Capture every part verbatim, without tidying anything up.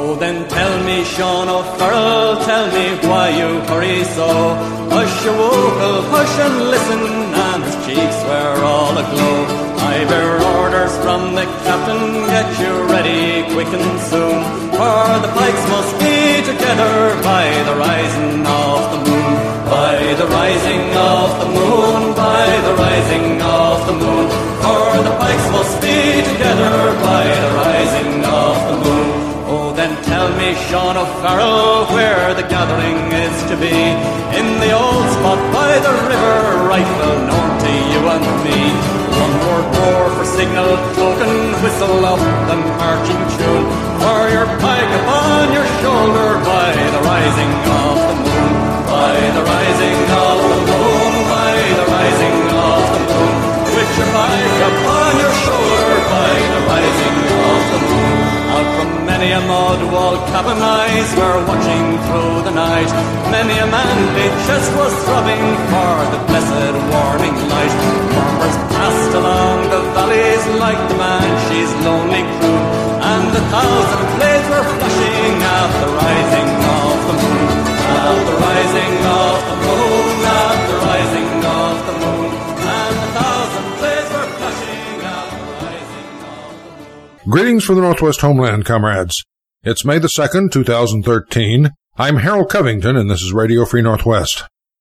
Oh, then tell me, Sean O'Farrell, tell me why you hurry so. Hush your wokel, hush and listen, and his cheeks were all aglow. I bear orders from the captain, get you ready quick and soon, for the pikes must be together by the rising of the moon. By the rising of the moon, by the rising of the moon, for the pikes must be together by the rising of the moon. Oh, then tell me, Sean O'Farrell, where the gathering is to be. In the old spot by the river, right well known to you and me. One more roar for signal token, whistle up the marching tune, for your pike upon your shoulder by the rising of the moon. By the rising of the moon, by the rising of the moon, with your pike upon your shoulder by the rising of the moon. Out from many a mud wall cabin eyes were watching through the night. Many a manly chest was throbbing for the blessed warning light. Murmurs passed along the valleys like the Banshee's lonely crew, and a thousand blades were flashing at the rising of the moon. At the rising of the moon, at the rising of the moon, and a thousand blades were flashing at the rising of the moon. Greetings from the Northwest homeland, comrades. It's May the second, two thousand thirteen. I'm Harold Covington, and this is Radio Free Northwest.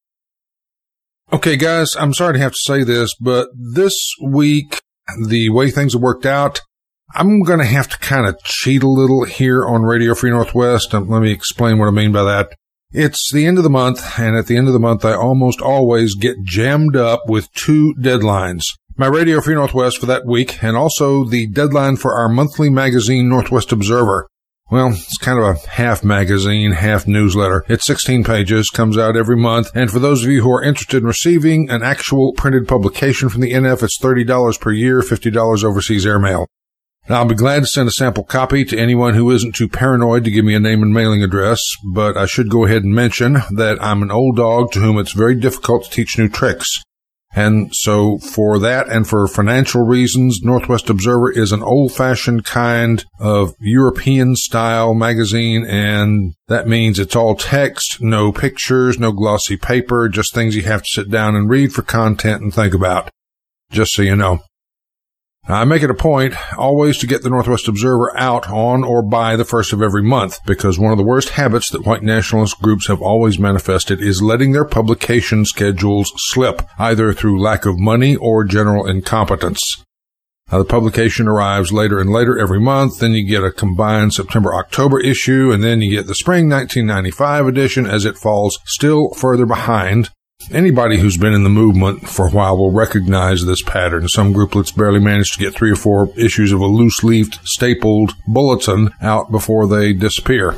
Okay, guys, I'm sorry to have to say this, but this week, the way things have worked out, I'm going to have to kind of cheat a little here on Radio Free Northwest. And let me explain what I mean by that. It's the end of the month, and at the end of the month, I almost always get jammed up with two deadlines. My Radio Free Northwest for that week, and also the deadline for our monthly magazine, Northwest Observer. Well, it's kind of a half magazine, half newsletter. It's sixteen pages, comes out every month, and for those of you who are interested in receiving an actual printed publication from the N F, it's thirty dollars per year, fifty dollars overseas airmail. Now, I'll be glad to send a sample copy to anyone who isn't too paranoid to give me a name and mailing address, but I should go ahead and mention that I'm an old dog to whom it's very difficult to teach new tricks. And so for that and for financial reasons, Northwest Observer is an old-fashioned kind of European-style magazine, and that means it's all text, no pictures, no glossy paper, just things you have to sit down and read for content and think about, just so you know. I make it a point always to get the Northwest Observer out on or by the first of every month, because one of the worst habits that white nationalist groups have always manifested is letting their publication schedules slip, either through lack of money or general incompetence. Now, the publication arrives later and later every month, then you get a combined September-October issue, and then you get the spring nineteen ninety-five edition as it falls still further behind. Anybody who's been in the movement for a while will recognize this pattern. Some grouplets barely manage to get three or four issues of a loose-leafed, stapled bulletin out before they disappear.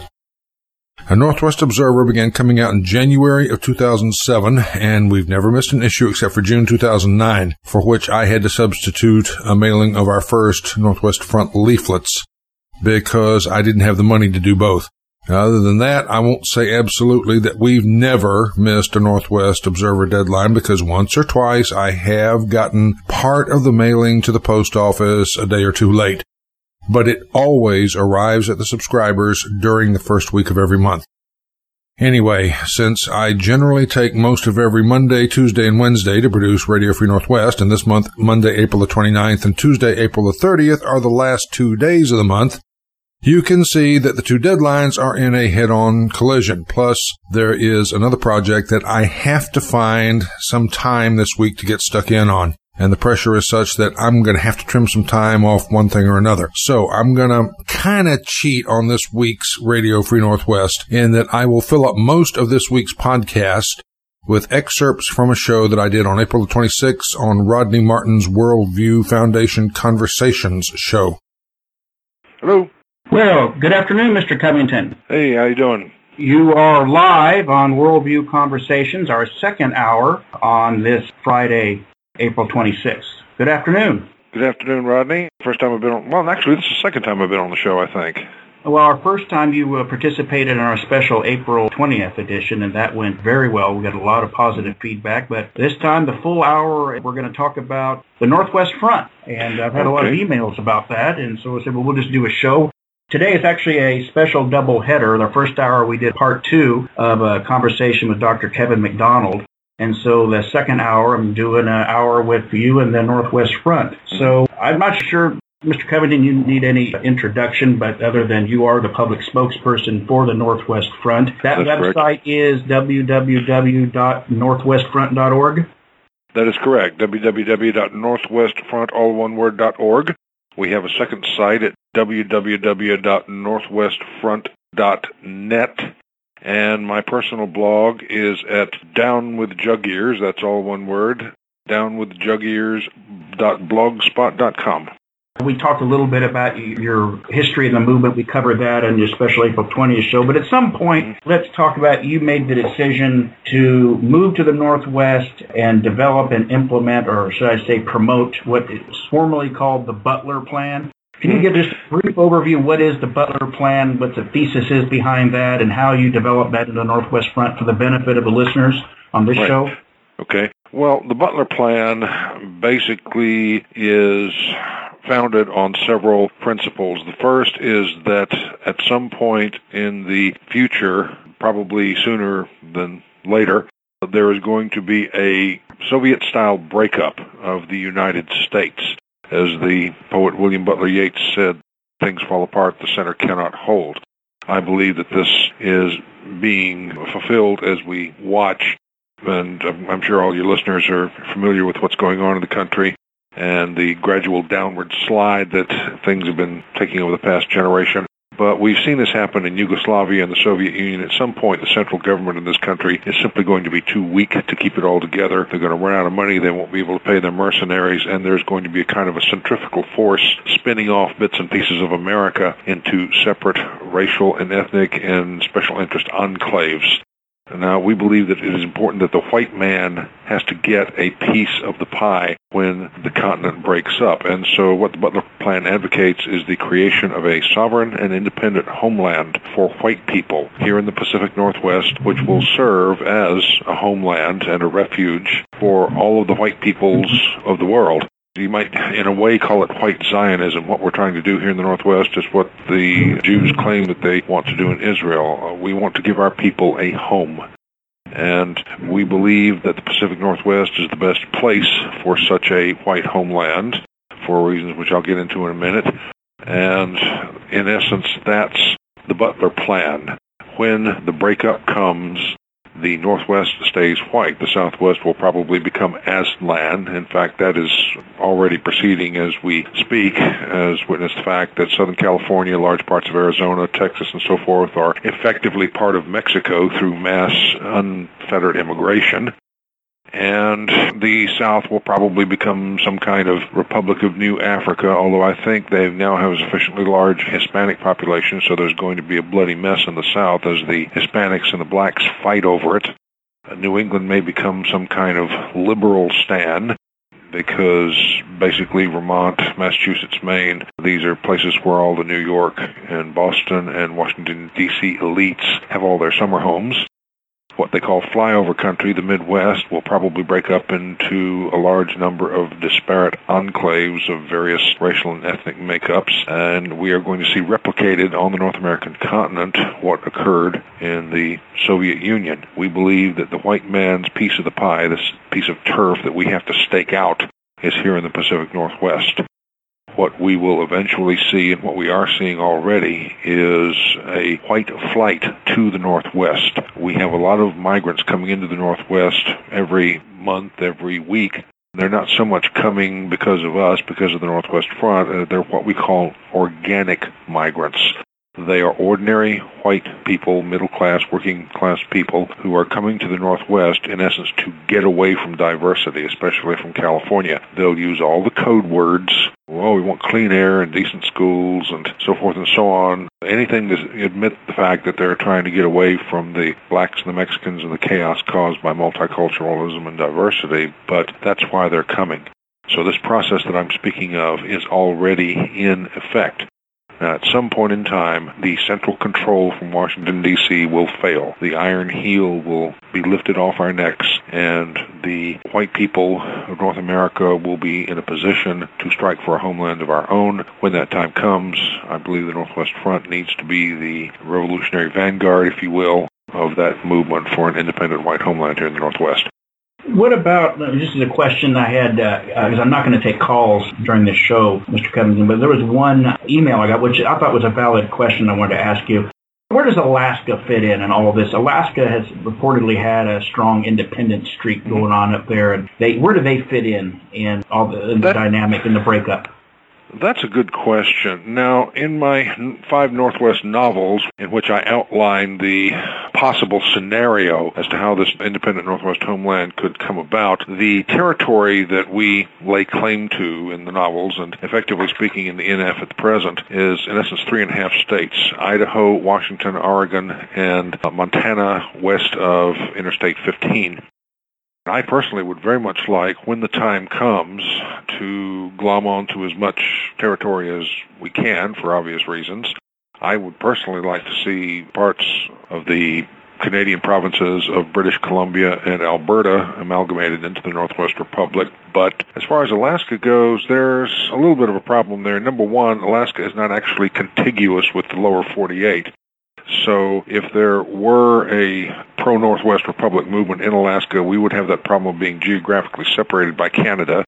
A Northwest Observer began coming out in January of two thousand seven, and we've never missed an issue except for June two thousand nine, for which I had to substitute a mailing of our first Northwest Front leaflets, because I didn't have the money to do both. Other than that, I won't say absolutely that we've never missed a Northwest Observer deadline, because once or twice I have gotten part of the mailing to the post office a day or two late. But it always arrives at the subscribers during the first week of every month. Anyway, since I generally take most of every Monday, Tuesday, and Wednesday to produce Radio Free Northwest, and this month, Monday, April the twenty-ninth, and Tuesday, April the thirtieth, are the last two days of the month, you can see that the two deadlines are in a head-on collision. Plus, there is another project that I have to find some time this week to get stuck in on. And the pressure is such that I'm going to have to trim some time off one thing or another. So I'm going to kind of cheat on this week's Radio Free Northwest in that I will fill up most of this week's podcast with excerpts from a show that I did on April the twenty-sixth on Rodney Martin's Worldview Foundation Conversations show. Hello. Well, good afternoon, Mister Covington. Hey, how you doing? You are live on Worldview Conversations, our second hour on this Friday, April twenty-sixth. Good afternoon. Good afternoon, Rodney. First time I've been on, well, actually, this is the second time I've been on the show, I think. Well, our first time you uh, participated in our special April twentieth edition, and that went very well. We got a lot of positive feedback, but this time, the full hour, we're going to talk about the Northwest Front, and I've had okay. a lot of emails about that, and so I said, well, we'll just do a show Today is actually a special double header. The first hour we did part two of a conversation with Doctor Kevin McDonald. And so the second hour, I'm doing an hour with you and the Northwest Front. So I'm not sure, Mister Covington, you need any introduction, but other than you are the public spokesperson for the Northwest Front. That That's website correct. is w w w dot northwest front dot org. That is correct, w w w dot northwest front, all one word, dot org. We have a second site at w w w dot northwest front dot net. And my personal blog is at Down with Jug Ears, that's all one word, down with jug ears dot blogspot dot com. We talked a little bit about your history in the movement. We covered that in your special April twentieth show. But at some point, let's talk about you made the decision to move to the Northwest and develop and implement, or should I say promote, what is formerly called the Butler Plan. Can you give us a brief overview? What is the Butler Plan, what the thesis is behind that, and how you developed that in the Northwest Front for the benefit of the listeners on this Right. show? Okay. Well, the Butler Plan basically is founded on several principles. The first is that at some point in the future, probably sooner than later, there is going to be a Soviet-style breakup of the United States. As the poet William Butler Yeats said, things fall apart, the center cannot hold. I believe that this is being fulfilled as we watch, and I'm sure all your listeners are familiar with what's going on in the country and the gradual downward slide that things have been taking over the past generation. But we've seen this happen in Yugoslavia and the Soviet Union. At some point, the central government in this country is simply going to be too weak to keep it all together. They're going to run out of money. They won't be able to pay their mercenaries. And there's going to be a kind of a centrifugal force spinning off bits and pieces of America into separate racial and ethnic and special interest enclaves. Now, we believe that it is important that the white man has to get a piece of the pie when the continent breaks up. And so what the Butler Plan advocates is the creation of a sovereign and independent homeland for white people here in the Pacific Northwest, which will serve as a homeland and a refuge for all of the white peoples of the world. You might, in a way, call it white Zionism. What we're trying to do here in the Northwest is what the Jews claim that they want to do in Israel. Uh, we want to give our people a home. And we believe that the Pacific Northwest is the best place for such a white homeland, for reasons which I'll get into in a minute. And in essence, that's the Butler Plan. When the breakup comes, the Northwest stays white. The Southwest will probably become Aztlan. In fact, that is already proceeding as we speak, as witness the fact that Southern California, large parts of Arizona, Texas, and so forth are effectively part of Mexico through mass unfettered immigration. And the South will probably become some kind of Republic of New Africa, although I think they now have a sufficiently large Hispanic population, so there's going to be a bloody mess in the South as the Hispanics and the blacks fight over it. New England may become some kind of liberal stan, because basically Vermont, Massachusetts, Maine, these are places where all the New York and Boston and Washington, D C elites have all their summer homes. What they call flyover country, the Midwest, will probably break up into a large number of disparate enclaves of various racial and ethnic makeups, and we are going to see replicated on the North American continent what occurred in the Soviet Union. We believe that the white man's piece of the pie, this piece of turf that we have to stake out, is here in the Pacific Northwest. What we will eventually see, and what we are seeing already, is a white flight to the Northwest. We have a lot of migrants coming into the Northwest every month, every week. They're not so much coming because of us, because of the Northwest Front. They're what we call organic migrants. They are ordinary white people, middle-class, working-class people who are coming to the Northwest, in essence, to get away from diversity, especially from California. They'll use all the code words. Well, we want clean air and decent schools and so forth and so on. Anything to admit the fact that they're trying to get away from the blacks and the Mexicans and the chaos caused by multiculturalism and diversity, but that's why they're coming. So this process that I'm speaking of is already in effect. Now, at some point in time, the central control from Washington, D C will fail. The iron heel will be lifted off our necks, and the white people of North America will be in a position to strike for a homeland of our own. When that time comes, I believe the Northwest Front needs to be the revolutionary vanguard, if you will, of that movement for an independent white homeland here in the Northwest. What about, this is a question I had, because uh, I'm not going to take calls during this show, Mister Covington, but there was one email I got, which I thought was a valid question I wanted to ask you. Where does Alaska fit in in all of this? Alaska has reportedly had a strong independence streak going on up there, and they where do they fit in in all the, in the that, dynamic in the breakup? That's a good question. Now, in my five Northwest novels, in which I outline the possible scenario as to how this independent Northwest homeland could come about, the territory that we lay claim to in the novels, and effectively speaking in the N F at the present, is in essence three and a half states: Idaho, Washington, Oregon, and Montana west of Interstate fifteen. I personally would very much like, when the time comes, to glom onto as much territory as we can, for obvious reasons. I would personally like to see parts of the Canadian provinces of British Columbia and Alberta amalgamated into the Northwest Republic. But as far as Alaska goes, there's a little bit of a problem there. Number one, Alaska is not actually contiguous with the lower forty-eight. So if there were a pro-Northwest Republic movement in Alaska, we would have that problem of being geographically separated by Canada.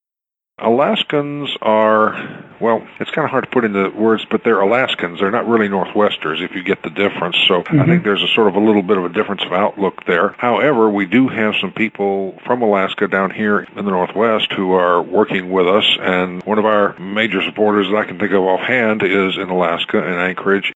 Alaskans are, well, it's kind of hard to put into words, but they're Alaskans. They're not really Northwesters, if you get the difference. So mm-hmm. I think there's a sort of a little bit of a difference of outlook there. However, we do have some people from Alaska down here in the Northwest who are working with us, and one of our major supporters that I can think of offhand is in Alaska, in Anchorage.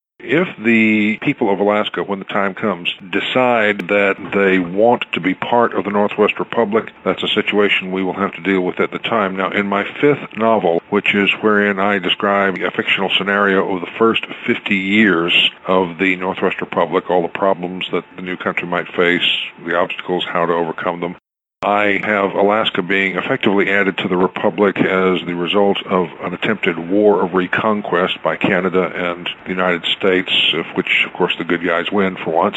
If the people of Alaska, when the time comes, decide that they want to be part of the Northwest Republic, that's a situation we will have to deal with at the time. Now, in my fifth novel, which is wherein I describe a fictional scenario of the first fifty years of the Northwest Republic, all the problems that the new country might face, the obstacles, how to overcome them, I have Alaska being effectively added to the Republic as the result of an attempted war of reconquest by Canada and the United States, of which, of course, the good guys win for once.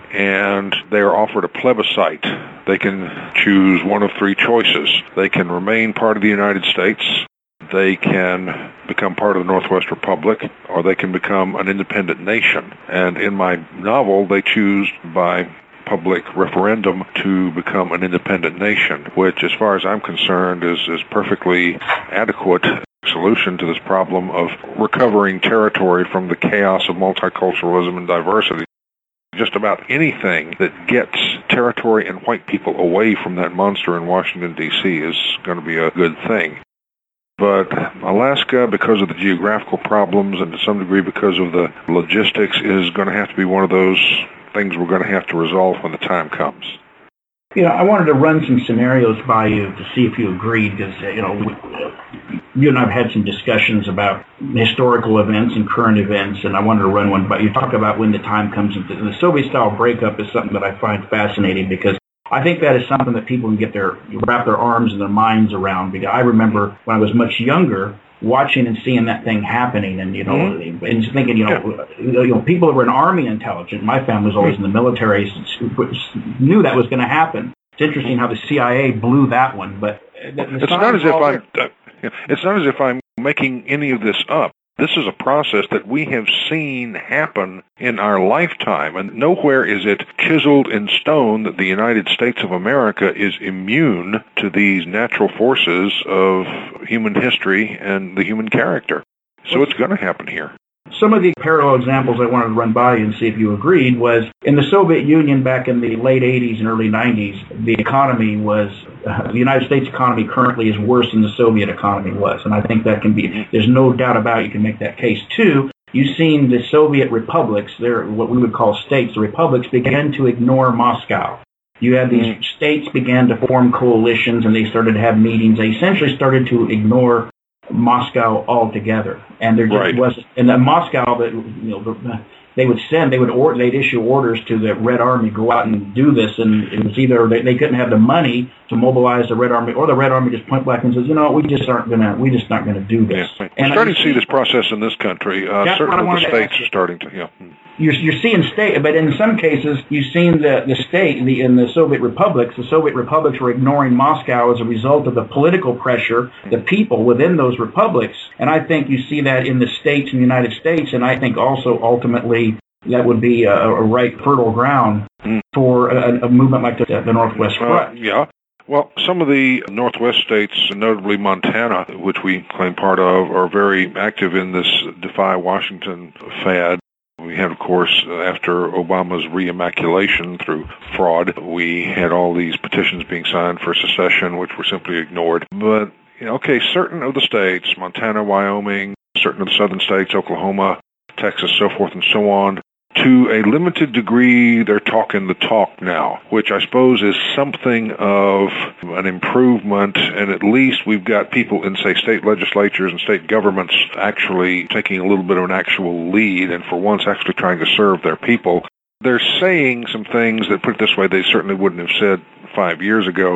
And they are offered a plebiscite. They can choose one of three choices. They can remain part of the United States, they can become part of the Northwest Republic, or they can become an independent nation. And in my novel, they choose by public referendum to become an independent nation, which, as far as I'm concerned, is, is perfectly adequate solution to this problem of recovering territory from the chaos of multiculturalism and diversity. Just about anything that gets territory and white people away from that monster in Washington, D C is going to be a good thing. But Alaska, because of the geographical problems and to some degree because of the logistics, is going to have to be one of those things we're going to have to resolve when the time comes. You know, I wanted to run some scenarios by you to see if you agreed, because, you know, you and I have had some discussions about historical events and current events, and I wanted to run one by you. Talk about when the time comes. And the Soviet-style breakup is something that I find fascinating, because I think that is something that people can get their wrap their arms and their minds around. Because I remember when I was much younger, watching and seeing that thing happening, and you know, mm-hmm. and thinking, you know, yeah. you know, people that were in Army intelligence. My family was always in the military, knew that was going to happen. It's interesting how the C I A blew that one, but it's not as if I'm. Uh, it's not as if I'm making any of this up. This is a process that we have seen happen in our lifetime, and nowhere is it chiseled in stone that the United States of America is immune to these natural forces of human history and the human character. So it's going to happen here. Some of the parallel examples I wanted to run by you and see if you agreed was in the Soviet Union back in the late eighties and early nineties, the economy was, uh, the United States economy currently is worse than the Soviet economy was. And I think that can be, there's no doubt about it, you can make that case. Two, you've seen the Soviet republics, they're what we would call states, the republics began to ignore Moscow. You had these mm. states began to form coalitions and they started to have meetings. They essentially started to ignore Moscow altogether, and there just right. was, and then Moscow, that you know, the, they would send, they would order, they'd issue orders to the Red Army, go out and do this, and it was either they, they couldn't have the money to mobilize the Red Army, or the Red Army just point blank and says, you know, we just aren't gonna, we just not gonna do this. Yeah. And We're starting to see this process in this country. Uh, certainly the states are starting to, yeah. You're, you're seeing state, but in some cases, you've seen the, the state, the, in the Soviet republics, the Soviet republics were ignoring Moscow as a result of the political pressure, the people within those republics. And I think you see that in the states, in the United States, and I think also ultimately that would be a, a right fertile ground mm. for a, a movement like the, the Northwest Front. Uh, yeah. Well, some of the Northwest states, notably Montana, which we claim part of, are very active in this Defy Washington fad. We had, of course, after Obama's re-immaculation through fraud, we had all these petitions being signed for secession, which were simply ignored. But, you know, okay, certain of the states, Montana, Wyoming, certain of the southern states, Oklahoma, Texas, so forth and so on, to a limited degree, they're talking the talk now, which I suppose is something of an improvement, and at least we've got people in, say, state legislatures and state governments actually taking a little bit of an actual lead, and for once actually trying to serve their people. They're saying some things that, put it this way, they certainly wouldn't have said five years ago.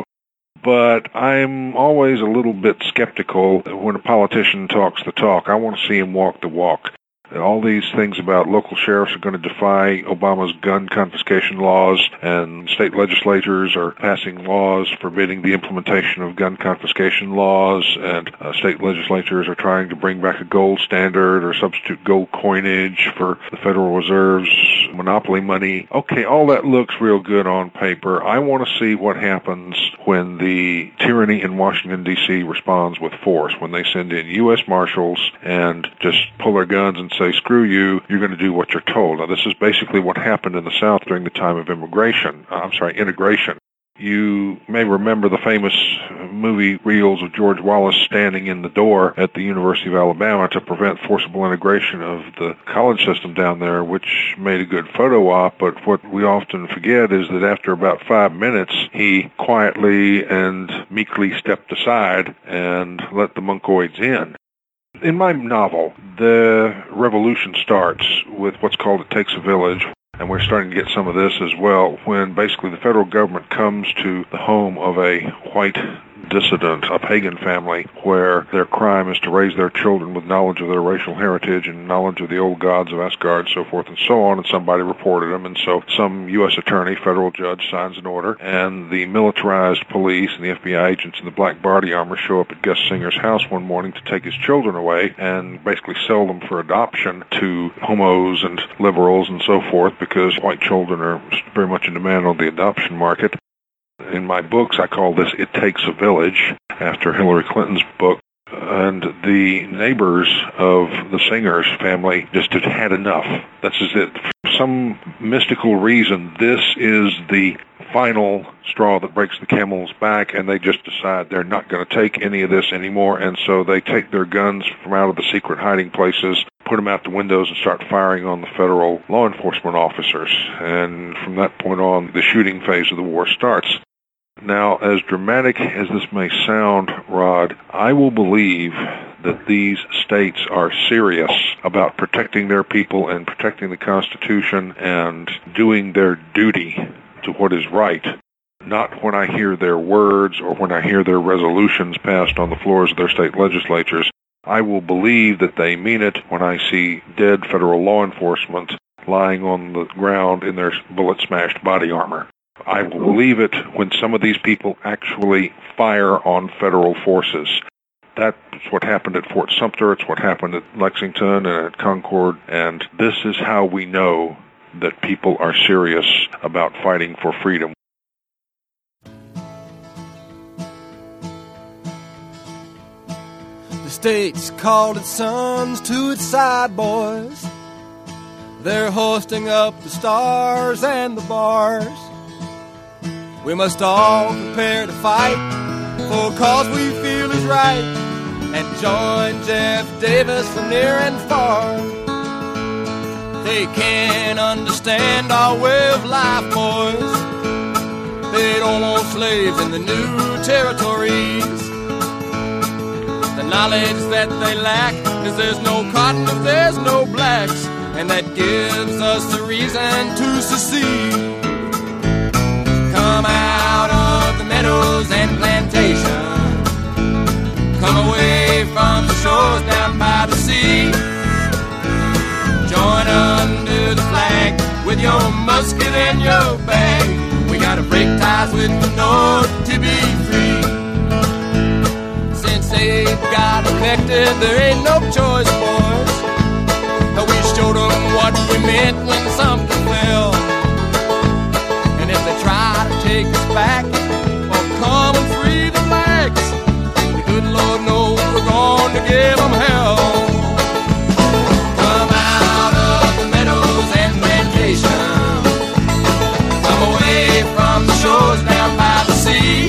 But I'm always a little bit skeptical when a politician talks the talk. I want to see him walk the walk. All these things about local sheriffs are going to defy Obama's gun confiscation laws, and state legislatures are passing laws forbidding the implementation of gun confiscation laws, and uh, state legislatures are trying to bring back a gold standard or substitute gold coinage for the Federal Reserve's monopoly money. Okay, all that looks real good on paper. I want to see what happens when the tyranny in Washington, D C responds with force, when they send in U S Marshals and just pull their guns and say, screw you, you're going to do what you're told. Now, this is basically what happened in the South during the time of immigration. Uh, I'm sorry, integration. You may remember the famous movie reels of George Wallace standing in the door at the University of Alabama to prevent forcible integration of the college system down there, which made a good photo op, but what we often forget is that after about five minutes, he quietly and meekly stepped aside and let the monkoids in. In my novel, the revolution starts with what's called It Takes a Village, and we're starting to get some of this as well, when basically the federal government comes to the home of a white dissident, a pagan family, where their crime is to raise their children with knowledge of their racial heritage and knowledge of the old gods of Asgard, so forth and so on, and somebody reported them, and so some U S attorney, federal judge, signs an order, and the militarized police and the F B I agents in the black body armor show up at Gus Singer's house one morning to take his children away and basically sell them for adoption to homos and liberals and so forth, because white children are very much in demand on the adoption market. In my books, I call this It Takes a Village, after Hillary Clinton's book. And the neighbors of the Singer's family just had had enough. That's just it. For some mystical reason, this is the final straw that breaks the camel's back, and they just decide they're not going to take any of this anymore, and so they take their guns from out of the secret hiding places, put them out the windows, and start firing on the federal law enforcement officers. And from that point on, the shooting phase of the war starts. Now, as dramatic as this may sound, Rod, I will believe that these states are serious about protecting their people and protecting the Constitution and doing their duty to what is right, not when I hear their words or when I hear their resolutions passed on the floors of their state legislatures. I will believe that they mean it when I see dead federal law enforcement lying on the ground in their bullet-smashed body armor. I will believe it when some of these people actually fire on federal forces. That's what happened at Fort Sumter, it's what happened at Lexington and at Concord, and this is how we know that people are serious about fighting for freedom. The state's called its sons to its side boys. They're hoisting up the stars and the bars. We must all prepare to fight for a cause we feel is right, and join Jeff Davis from near and far. They can't understand our way of life, boys. They don't want slaves in the new territories. The knowledge that they lack is there's no cotton if there's no blacks, and that gives us a reason to secede. Come out of the meadows and plantations, come away from the shores down by the sea. Join under the flag with your musket and your bag. We gotta break ties with the North to be free. Since they've got elected, there ain't no choice, boys. We showed them what we meant when something fell. And if they try to take us back or come and free the blacks, the good Lord knows we're going to give them hell. Come out of the meadows and plantations, come away from the shores down by the sea.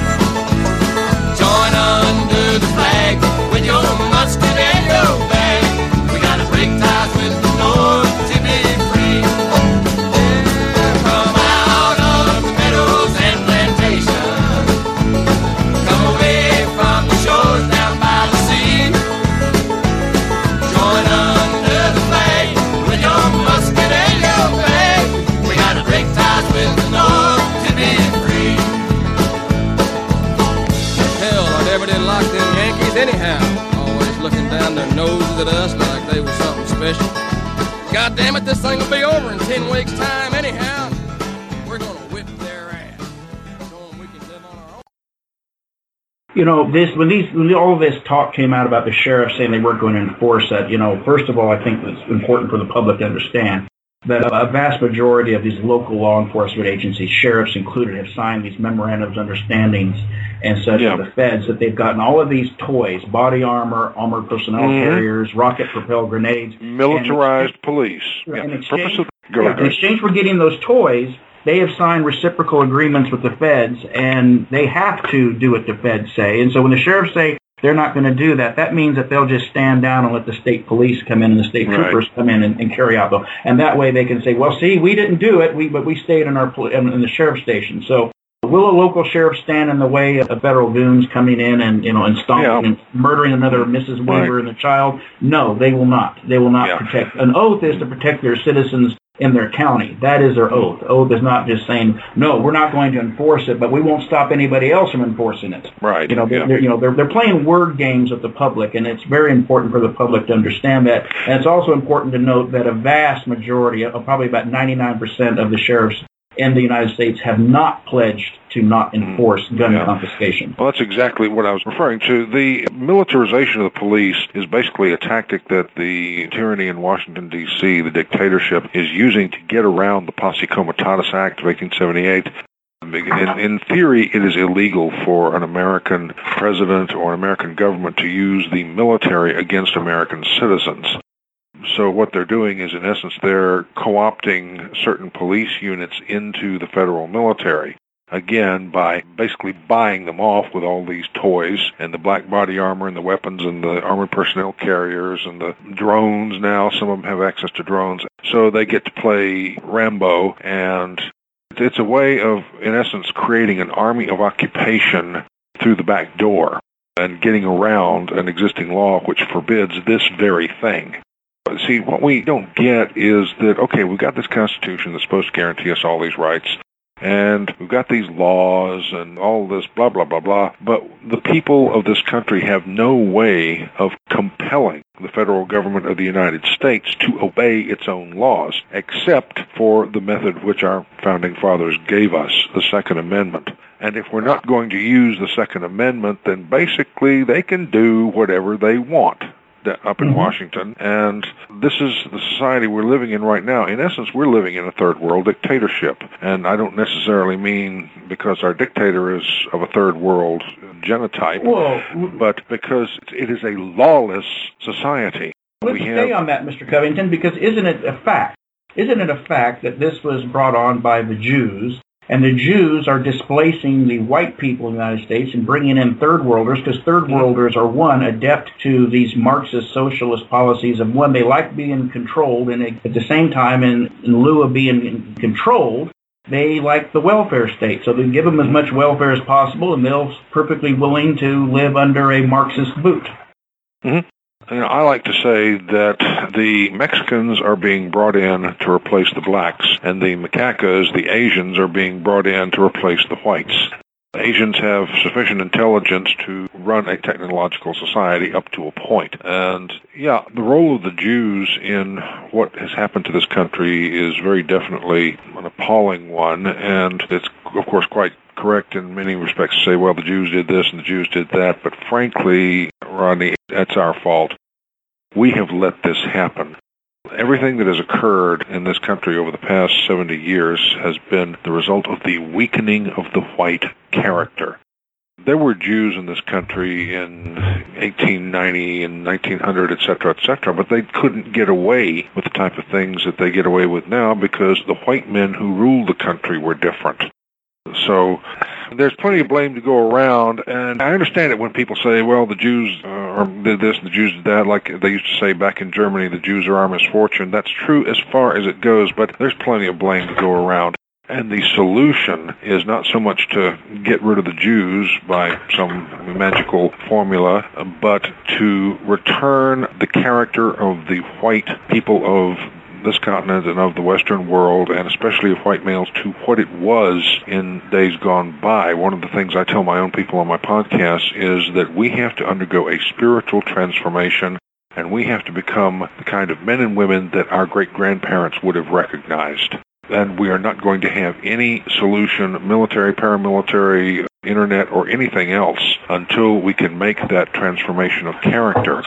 Join under the flag with your musket and your bag. We gotta break ties with the North to be free. Yeah, come out of the meadows and plantations, come away from the shores down by the sea. Join under the flag with your musket and your bag. We gotta break ties with the North to be free. Hell, I never did like them Yankees anyhow. Always looking down their noses at us like they were something special. God damn it, this thing will be over in ten weeks' time anyhow. We're gonna whip their ass. Show them we can live on our own. You know, this when these when all of this talk came out about the sheriff saying they weren't going to enforce that, you know, first of all, I think it's important for the public to understand that a vast majority of these local law enforcement agencies, sheriffs included, have signed these memorandums of understandings and such Yeah. with the feds that they've gotten all of these toys, body armor, armored personnel Mhm. carriers, rocket-propelled grenades. Militarized and, police. In Yeah. exchange, Purpose of, go yeah, ahead. in exchange for getting those toys, they have signed reciprocal agreements with the feds, and they have to do what the feds say. And so when the sheriffs say they're not going to do that, that means that they'll just stand down and let the state police come in and the state Right. troopers come in and, and carry out the. And that way they can say, well, see, we didn't do it, we but we stayed in our pol- in, in the sheriff's station. So will a local sheriff stand in the way of federal goons coming in and you know and stomping Yeah. and murdering another Missus Weaver Right. and the child? No, they will not. They will not Yeah. protect. An oath is to protect their citizens in their county. That is their oath. Oath is not just saying, no, we're not going to enforce it, but we won't stop anybody else from enforcing it. Right. You know, they're, yeah. they're, you know, they're, they're playing word games with the public, and it's very important for the public to understand that. And it's also important to note that a vast majority, of probably about ninety-nine percent of the sheriffs in the United States have not pledged to not enforce gun Yeah. confiscation. Well, that's exactly what I was referring to. The militarization of the police is basically a tactic that the tyranny in Washington, D C, the dictatorship, is using to get around the Posse Comitatus Act of eighteen seventy-eight. In, in theory, it is illegal for an American president or an American government to use the military against American citizens. So what they're doing is, in essence, they're co-opting certain police units into the federal military, again, by basically buying them off with all these toys and the black body armor and the weapons and the armored personnel carriers and the drones now. Some of them have access to drones. So they get to play Rambo, and it's a way of, in essence, creating an army of occupation through the back door and getting around an existing law which forbids this very thing. See, what we don't get is that, okay, we've got this Constitution that's supposed to guarantee us all these rights, and we've got these laws and all this blah, blah, blah, blah, but the people of this country have no way of compelling the federal government of the United States to obey its own laws, except for the method which our founding fathers gave us, the Second Amendment. And if we're not going to use the Second Amendment, then basically they can do whatever they want up in Mm-hmm. Washington, and this is the society we're living in right now. In essence, we're living in a third world dictatorship, and I don't necessarily mean because our dictator is of a third world genotype, Well, but because it is a lawless society. let's We stay have, on that, Mister Covington, because isn't it a fact? Isn't it a fact that this was brought on by the Jews, and the Jews are displacing the white people in the United States and bringing in third worlders, because third worlders are, one, adept to these Marxist socialist policies of, one, they like being controlled, and they, at the same time, in, in lieu of being controlled, they like the welfare state. So they give them as much welfare as possible, and they're perfectly willing to live under a Marxist boot. Mm-hmm. You know, I like to say that the Mexicans are being brought in to replace the blacks, and the Macacas, the Asians, are being brought in to replace the whites. Asians have sufficient intelligence to run a technological society up to a point. And, yeah, the role of the Jews in what has happened to this country is very definitely an appalling one, and it's, of course, quite correct in many respects to say, well, the Jews did this and the Jews did that, but frankly, Rodney, that's our fault. We have let this happen. Everything that has occurred in this country over the past seventy years has been the result of the weakening of the white character. There were Jews in this country in eighteen ninety and nineteen hundred, et cetera, et cetera, but they couldn't get away with the type of things that they get away with now because the white men who ruled the country were different. So there's plenty of blame to go around, and I understand it when people say, well, the Jews uh, did this, the Jews did that, like they used to say back in Germany, the Jews are our misfortune. That's true as far as it goes, but there's plenty of blame to go around. And the solution is not so much to get rid of the Jews by some magical formula, but to return the character of the white people of this continent and of the Western world, and especially of white males, to what it was in days gone by. One of the things I tell my own people on my podcast is that we have to undergo a spiritual transformation, and we have to become the kind of men and women that our great-grandparents would have recognized. And we are not going to have any solution, military, paramilitary, internet, or anything else, until we can make that transformation of character.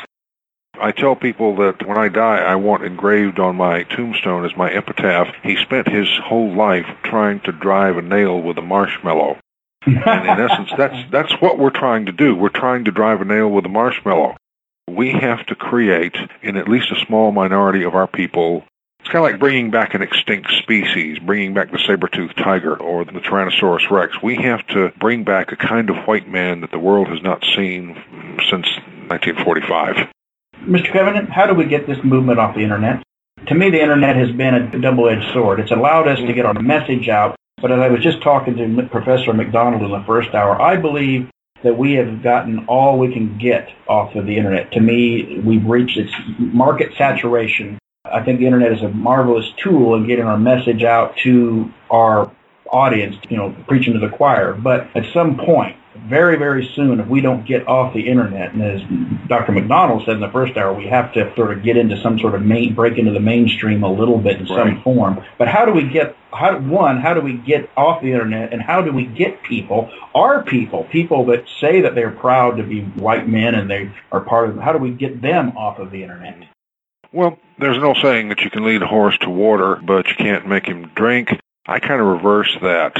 I tell people that when I die, I want engraved on my tombstone as my epitaph, he spent his whole life trying to drive a nail with a marshmallow. And in essence, that's that's what we're trying to do. We're trying to drive a nail with a marshmallow. We have to create, in at least a small minority of our people, it's kind of like bringing back an extinct species, bringing back the saber-toothed tiger or the Tyrannosaurus rex. We have to bring back a kind of white man that the world has not seen since nineteen forty-five. Mister Covington, how do we get this movement off the Internet? To me, the Internet has been a double-edged sword. It's allowed us to get our message out, but as I was just talking to Professor McDonald in the first hour, I believe that we have gotten all we can get off of the Internet. To me, we've reached its market saturation. I think the Internet is a marvelous tool in getting our message out to our audience, you know, preaching to the choir. But at some point, very, very soon, if we don't get off the Internet, and as Doctor McDonald said in the first hour, we have to sort of get into some sort of main, break into the mainstream a little bit in right. some form. But how do we get, how, one, how do we get off the Internet, and how do we get people, our people, people that say that they're proud to be white men and they are part of, how do we get them off of the Internet? Well, there's no saying that you can lead a horse to water, but you can't make him drink. I kind of reverse that.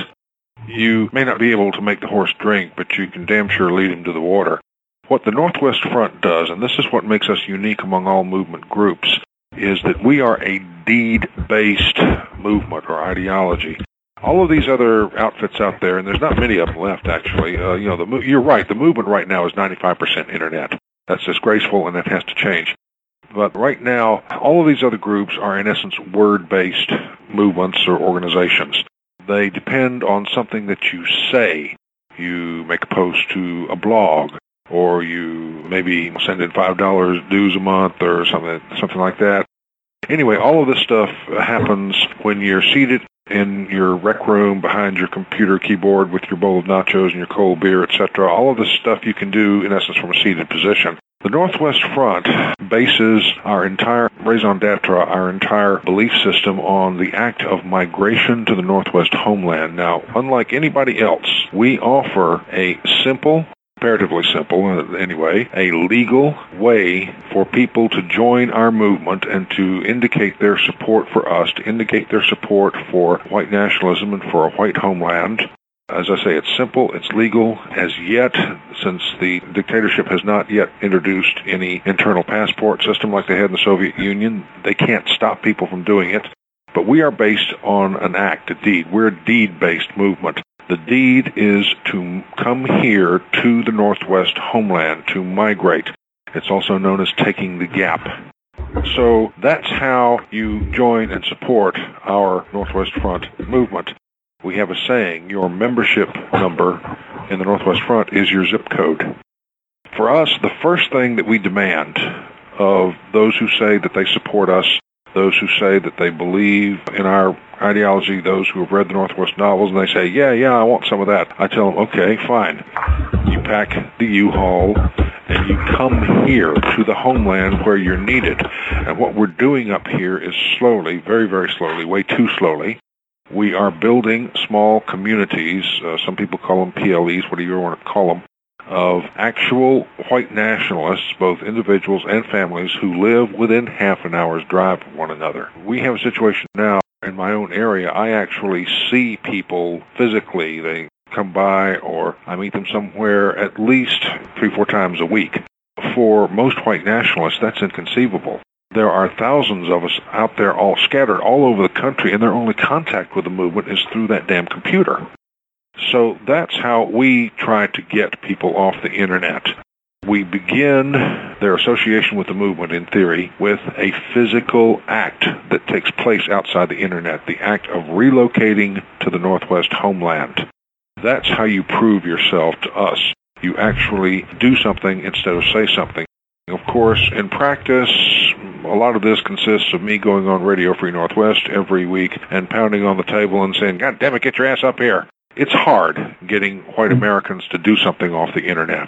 You may not be able to make the horse drink, but you can damn sure lead him to the water. What the Northwest Front does, and this is what makes us unique among all movement groups, is that we are a deed-based movement or ideology. All of these other outfits out there, and there's not many of them left, actually. Uh, you know, the you're right. The movement right now is ninety-five percent Internet. That's disgraceful, and that has to change. But right now, all of these other groups are, in essence, word-based movements or organizations. They depend on something that you say. You make a post to a blog, or you maybe send in five dollars dues a month or something, something like that. Anyway, all of this stuff happens when you're seated in your rec room behind your computer keyboard with your bowl of nachos and your cold beer, et cetera. All of this stuff you can do, in essence, from a seated position. The Northwest Front bases our entire raison d'etre, our entire belief system on the act of migration to the Northwest homeland. Now, unlike anybody else, we offer a simple, comparatively simple anyway, a legal way for people to join our movement and to indicate their support for us, to indicate their support for white nationalism and for a white homeland. As I say, it's simple, it's legal. As yet, since the dictatorship has not yet introduced any internal passport system like they had in the Soviet Union, they can't stop people from doing it. But we are based on an act, a deed. We're a deed-based movement. The deed is to come here to the Northwest homeland, to migrate. It's also known as taking the gap. So that's how you join and support our Northwest Front movement. We have a saying, your membership number in the Northwest Front is your zip code. For us, the first thing that we demand of those who say that they support us, those who say that they believe in our ideology, those who have read the Northwest novels, and they say, yeah, yeah, I want some of that. I tell them, okay, fine. You pack the U-Haul, and you come here to the homeland where you're needed. And what we're doing up here is slowly, very, very slowly, way too slowly, we are building small communities, uh, some people call them P L Es, whatever you want to call them, of actual white nationalists, both individuals and families, who live within half an hour's drive of one another. We have a situation now in my own area. I actually see people physically. They come by, or I meet them somewhere at least three, four times a week. For most white nationalists, that's inconceivable. There are thousands of us out there all scattered all over the country, and their only contact with the movement is through that damn computer. So that's how we try to get people off the internet. We begin their association with the movement, in theory, with a physical act that takes place outside the internet, the act of relocating to the Northwest homeland. That's how you prove yourself to us. You actually do something instead of say something. Of course, in practice, a lot of this consists of me going on Radio Free Northwest every week and pounding on the table and saying, God damn it, get your ass up here. It's hard getting white Americans to do something off the internet.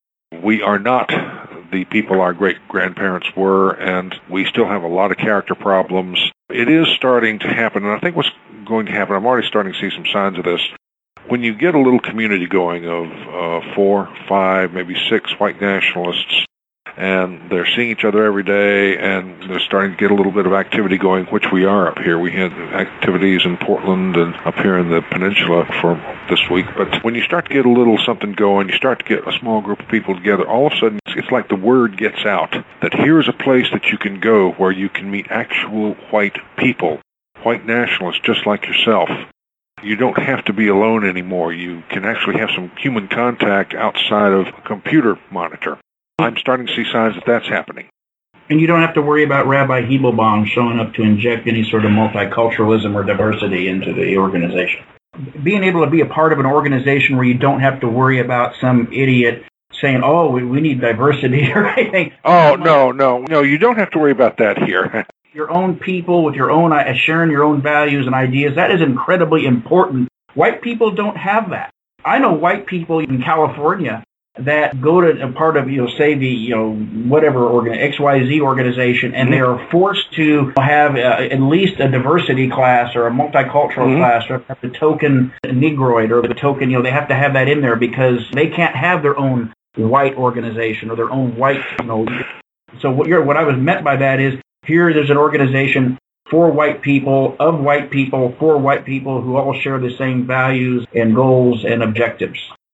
We are not the people our great-grandparents were, and we still have a lot of character problems. It is starting to happen, and I think what's going to happen, I'm already starting to see some signs of this. When you get a little community going of uh, four, five, maybe six white nationalists, and they're seeing each other every day, and they're starting to get a little bit of activity going, which we are up here. We had activities in Portland and up here in the peninsula for this week. But when you start to get a little something going, you start to get a small group of people together, all of a sudden it's like the word gets out that here's a place that you can go where you can meet actual white people, white nationalists just like yourself. You don't have to be alone anymore. You can actually have some human contact outside of a computer monitor. I'm starting to see signs that that's happening. And you don't have to worry about Rabbi Hebelbaum showing up to inject any sort of multiculturalism or diversity into the organization. Being able to be a part of an organization where you don't have to worry about some idiot saying, oh, we, we need diversity or anything. Oh, no, no, no, you don't have to worry about that here. Your own people with your own, uh, sharing your own values and ideas, that is incredibly important. White people don't have that. I know white people in California that go to a part of, you know, say the, you know, whatever organ, X Y Z organization, and mm-hmm. they are forced to have uh, at least a diversity class or a multicultural mm-hmm. class, or the token Negroid or the token, you know, they have to have that in there because they can't have their own white organization or their own white, you know. So what you're, what I was meant by that is, here there's an organization for white people, of white people, for white people who all share the same values and goals and objectives.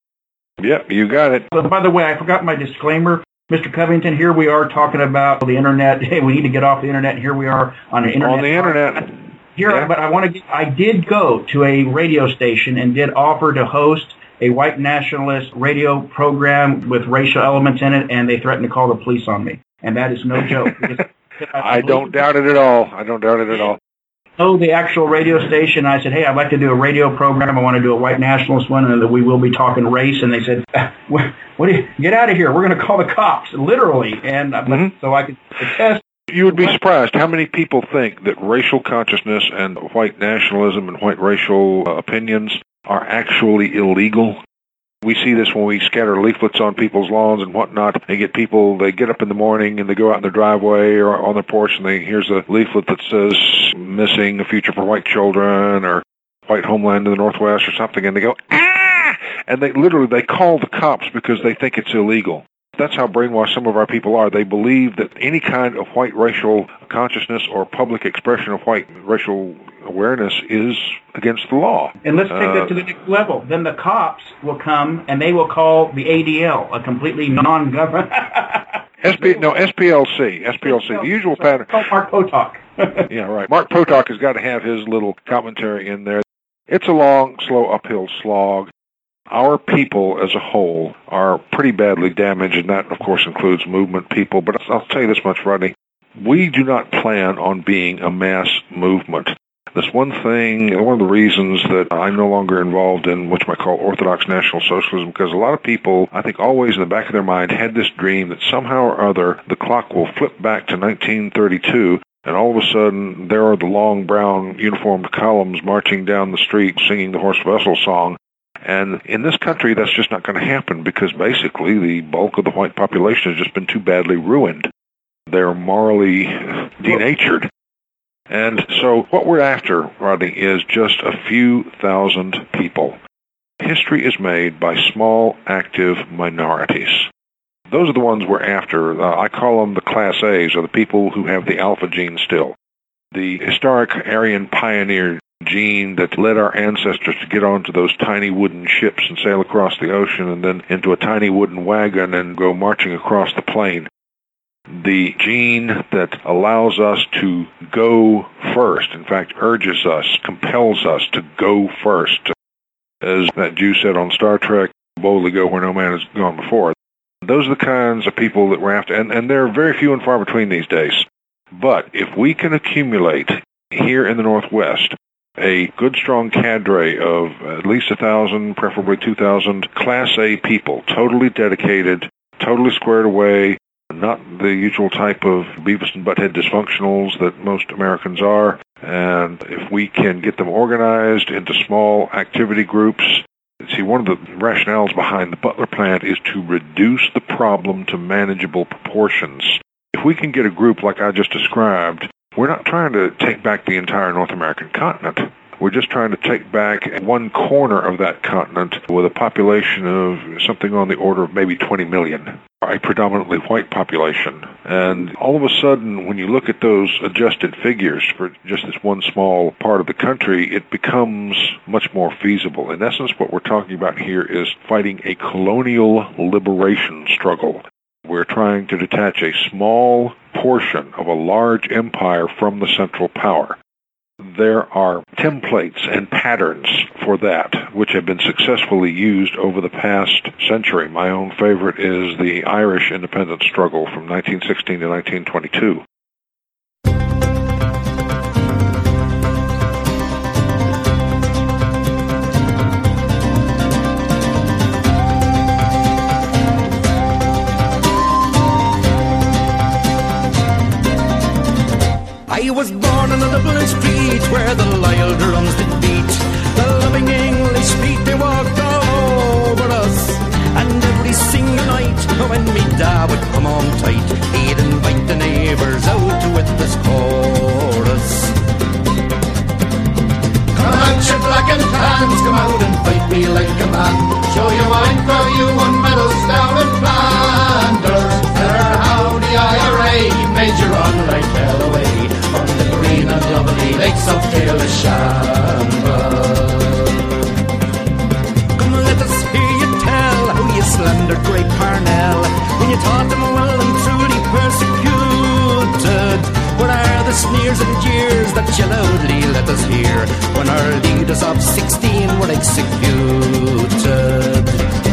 Yep, you got it. But by the way, I forgot my disclaimer. Mister Covington, here we are talking about the internet. Hey, we need to get off the internet. Here we are on the internet. On the internet. Here, yeah. But I want to get, I did go to a radio station and did offer to host a white nationalist radio program with racial elements in it, and they threatened to call the police on me. And that is no joke. I, I don't doubt it at all. I don't doubt it at all. Oh, the actual radio station. I said, hey, I'd like to do a radio program. I want to do a white nationalist one, and we will be talking race. And they said, what, what do you, get out of here. We're going to call the cops, literally. And mm-hmm. so I could attest. You would be surprised how many people think that racial consciousness and white nationalism and white racial uh, opinions are actually illegal. We see this when we scatter leaflets on people's lawns and whatnot. They get people, they get up in the morning and they go out in their driveway or on their porch and they here's a leaflet that says missing a future for white children or white homeland in the Northwest or something, and they go, ah! And they literally, they call the cops because they think it's illegal. That's how brainwashed some of our people are. They believe that any kind of white racial consciousness or public expression of white racial awareness is against the law. And let's take uh, that to the next level. Then the cops will come and they will call the A D L, a completely non-government... S P, no, S P L C. S P L C, the usual pattern. Call Mark Potok. Yeah, right. Mark Potok has got to have his little commentary in there. It's a long, slow uphill slog. Our people as a whole are pretty badly damaged, and that, of course, includes movement people. But I'll tell you this much, Rodney. We do not plan on being a mass movement. This one thing, one of the reasons that I'm no longer involved in what you might call Orthodox National Socialism, because a lot of people, I think, always in the back of their mind had this dream that somehow or other the clock will flip back to nineteen thirty-two, and all of a sudden there are the long brown uniformed columns marching down the street singing the Horst Wessel song. And in this country, that's just not going to happen, because basically the bulk of the white population has just been too badly ruined. They're morally denatured. And so what we're after, Rodney, is just a few thousand people. History is made by small, active minorities. Those are the ones we're after. Uh, I call them the Class A's, or the people who have the alpha gene still. The historic Aryan pioneer gene that led our ancestors to get onto those tiny wooden ships and sail across the ocean, and then into a tiny wooden wagon and go marching across the plain. The gene that allows us to go first, in fact, urges us, compels us to go first. As that Jew said on Star Trek, boldly go where no man has gone before. Those are the kinds of people that we're after, and, and they're very few and far between these days. But if we can accumulate here in the Northwest a good, strong cadre of at least a thousand, preferably two thousand Class A people, totally dedicated, totally squared away, not the usual type of Beavis and Butthead dysfunctionals that most Americans are. And if we can get them organized into small activity groups, see, one of the rationales behind the Butler Plan is to reduce the problem to manageable proportions. If we can get a group like I just described, we're not trying to take back the entire North American continent. We're just trying to take back one corner of that continent with a population of something on the order of maybe twenty million, a predominantly white population. And all of a sudden, when you look at those adjusted figures for just this one small part of the country, it becomes much more feasible. In essence, what we're talking about here is fighting a colonial liberation struggle. We're trying to detach a small portion of a large empire from the central power. There are templates and patterns for that which have been successfully used over the past century. My own favorite is the Irish independence struggle from nineteen sixteen to nineteen twenty-two. I was born on a Dublin street where the loyal drums did beat. The loving English feet, they walked all over us. And every single night, when me da would come on tight, he'd invite the neighbours out to witness chorus. Come out, you black and tans, come out and fight me like a man. Show you wine for you won medals down in Flanders. Tell her how the I R A made you run right hell away from the green and lovely lakes of Tailashamba. Come let us hear you tell how you slandered great Parnell when you taught them well and truly persecuted. What are the sneers and jeers that you loudly let us hear when our leaders of sixteen were executed?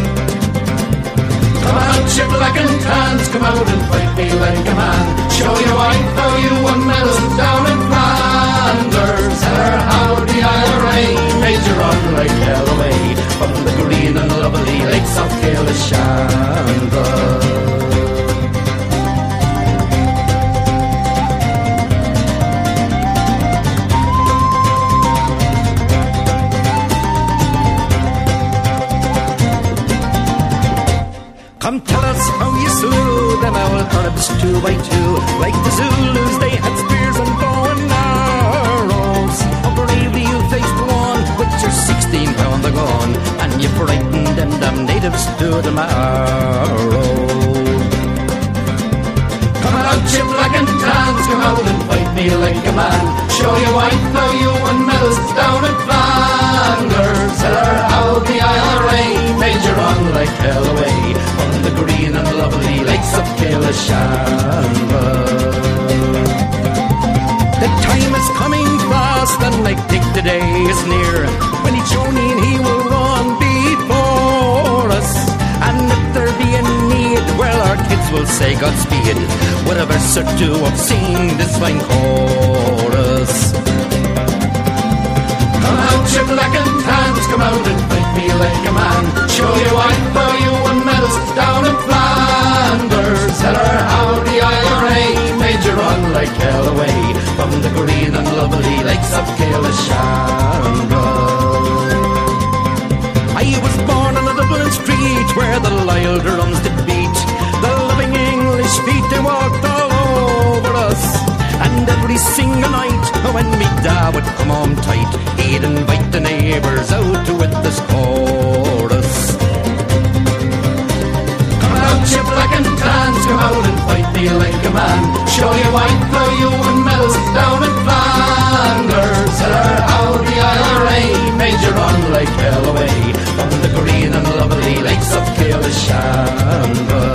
Come out, you black and tans, come out and fight me like a man. Show you wine for you won medals down in Flanders. Tell her how the I R A made you run like hell away from the green and lovely lakes of Tailashamba. Come tell us how you slew them owl Arabs two by two. Like the Zulus, they had spears and bow and arrows. How bravely you faced one with your sixteen pound gun, and you frightened them damn natives to the marrow. Come out, you black and tans, come out and fight me like a man. Show you white how you won medals down in Flanders. Tell her how the I R A made you run like hell away from the green and lovely lakes of Tailashamba. The time is coming fast and I think the day is near when each O'Neill he will run before us. And if there be a need, well our kids will say Godspeed, whatever sort to have seen this fine chorus. out, you black and tans, come out and fight me like a man. Show you white though you won medals down in Flanders. Tell her how the I R A made you run like hell away from the green and lovely lakes of Kailashandra. I was born on a Dublin street where the loyal drums did beat. The loving English feet, they walked all over us. And every single night, when me da would come home tight, he'd invite the neighbours out to witness chorus. Come out, you black and tans, come out and fight me like a man. Show you white though you won medals down in Flanders. Tell her how the I R A made you run like hell away from the green and lovely lakes of Kailashandra.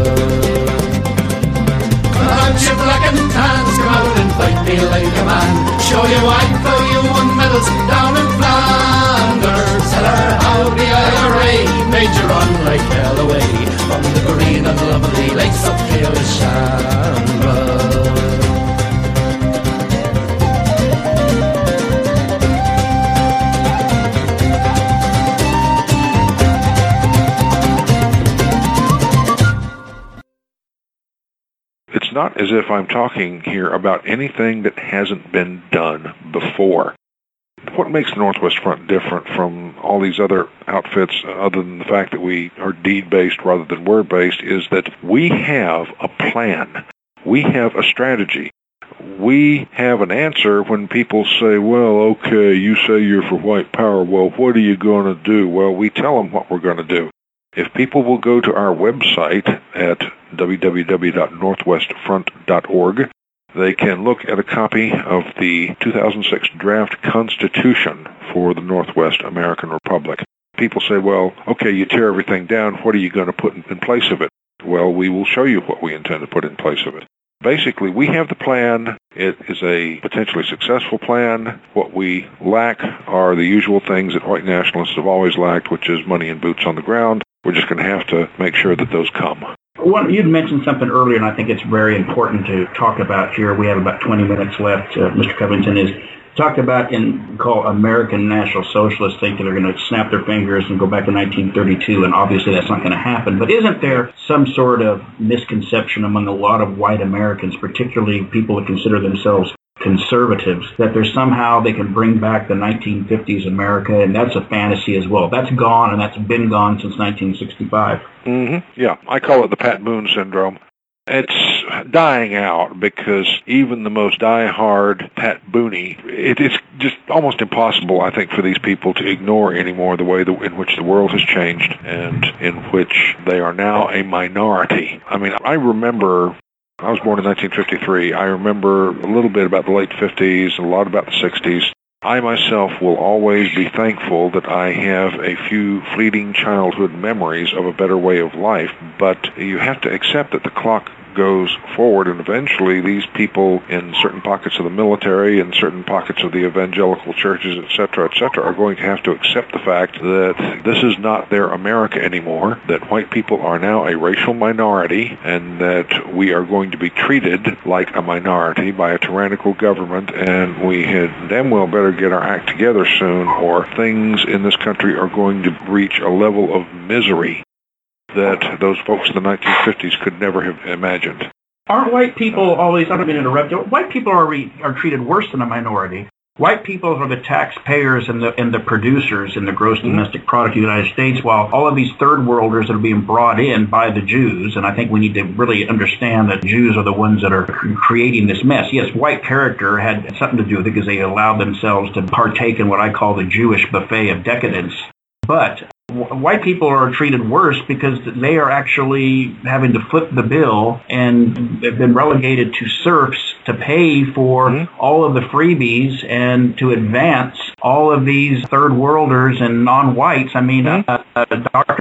Come out, you black and tans, come out and fight me like a man. Show you white though you won medals down in Flanders. Tell her how the I R A made you run like hell away from the green and lovely lakes of Kailashandra. It's not as if I'm talking here about anything that hasn't been done before. What makes the Northwest Front different from all these other outfits, other than the fact that we are deed-based rather than word-based, is that we have a plan. We have a strategy. We have an answer when people say, well, okay, you say you're for white power. Well, what are you going to do? Well, we tell them what we're going to do. If people will go to our website at w w w dot northwest front dot org, they can look at a copy of the two thousand six draft Constitution for the Northwest American Republic. People say, well, okay, you tear everything down, what are you going to put in place of it? Well, we will show you what we intend to put in place of it. Basically, we have the plan. It is a potentially successful plan. What we lack are the usual things that white nationalists have always lacked, which is money and boots on the ground. We're just going to have to make sure that those come. Well, you'd mentioned something earlier, and I think it's very important to talk about here. We have about twenty minutes left. Uh, Mister Covington is talked about in called American National Socialists think that they're going to snap their fingers and go back to nineteen thirty-two, and obviously that's not going to happen. But isn't there some sort of misconception among a lot of white Americans, particularly people that consider themselves conservatives, that there's somehow they can bring back the nineteen fifties America, and that's a fantasy as well. That's gone, and that's been gone since nineteen sixty-five. Mm-hmm. Yeah, I call it the Pat Boone syndrome. It's dying out because even the most die-hard Pat Booney, it, it's just almost impossible, I think, for these people to ignore anymore the way the, in which the world has changed and in which they are now a minority. I mean, I remember... I was born in nineteen fifty-three. I remember a little bit about the late fifties, a lot about the sixties. I myself will always be thankful that I have a few fleeting childhood memories of a better way of life, but you have to accept that the clock goes forward, and eventually these people in certain pockets of the military and certain pockets of the evangelical churches, et cetera, et cetera, are going to have to accept the fact that this is not their America anymore, that white people are now a racial minority, and that we are going to be treated like a minority by a tyrannical government, and we had damn well better get our act together soon, or things in this country are going to reach a level of misery that those folks in the nineteen fifties could never have imagined. Aren't white people always, I don't mean to interrupt you, white people are re, are treated worse than a minority. White people are the taxpayers and the and the producers in the gross domestic product of the United States, while all of these third worlders that are being brought in by the Jews, and I think we need to really understand that Jews are the ones that are creating this mess. Yes, white character had something to do with it because they allowed themselves to partake in what I call the Jewish buffet of decadence. But white people are treated worse because they are actually having to foot the bill and have been relegated to serfs to pay for mm-hmm. all of the freebies and to advance all of these third worlders and non-whites. I mean, mm-hmm. uh, uh, Doctor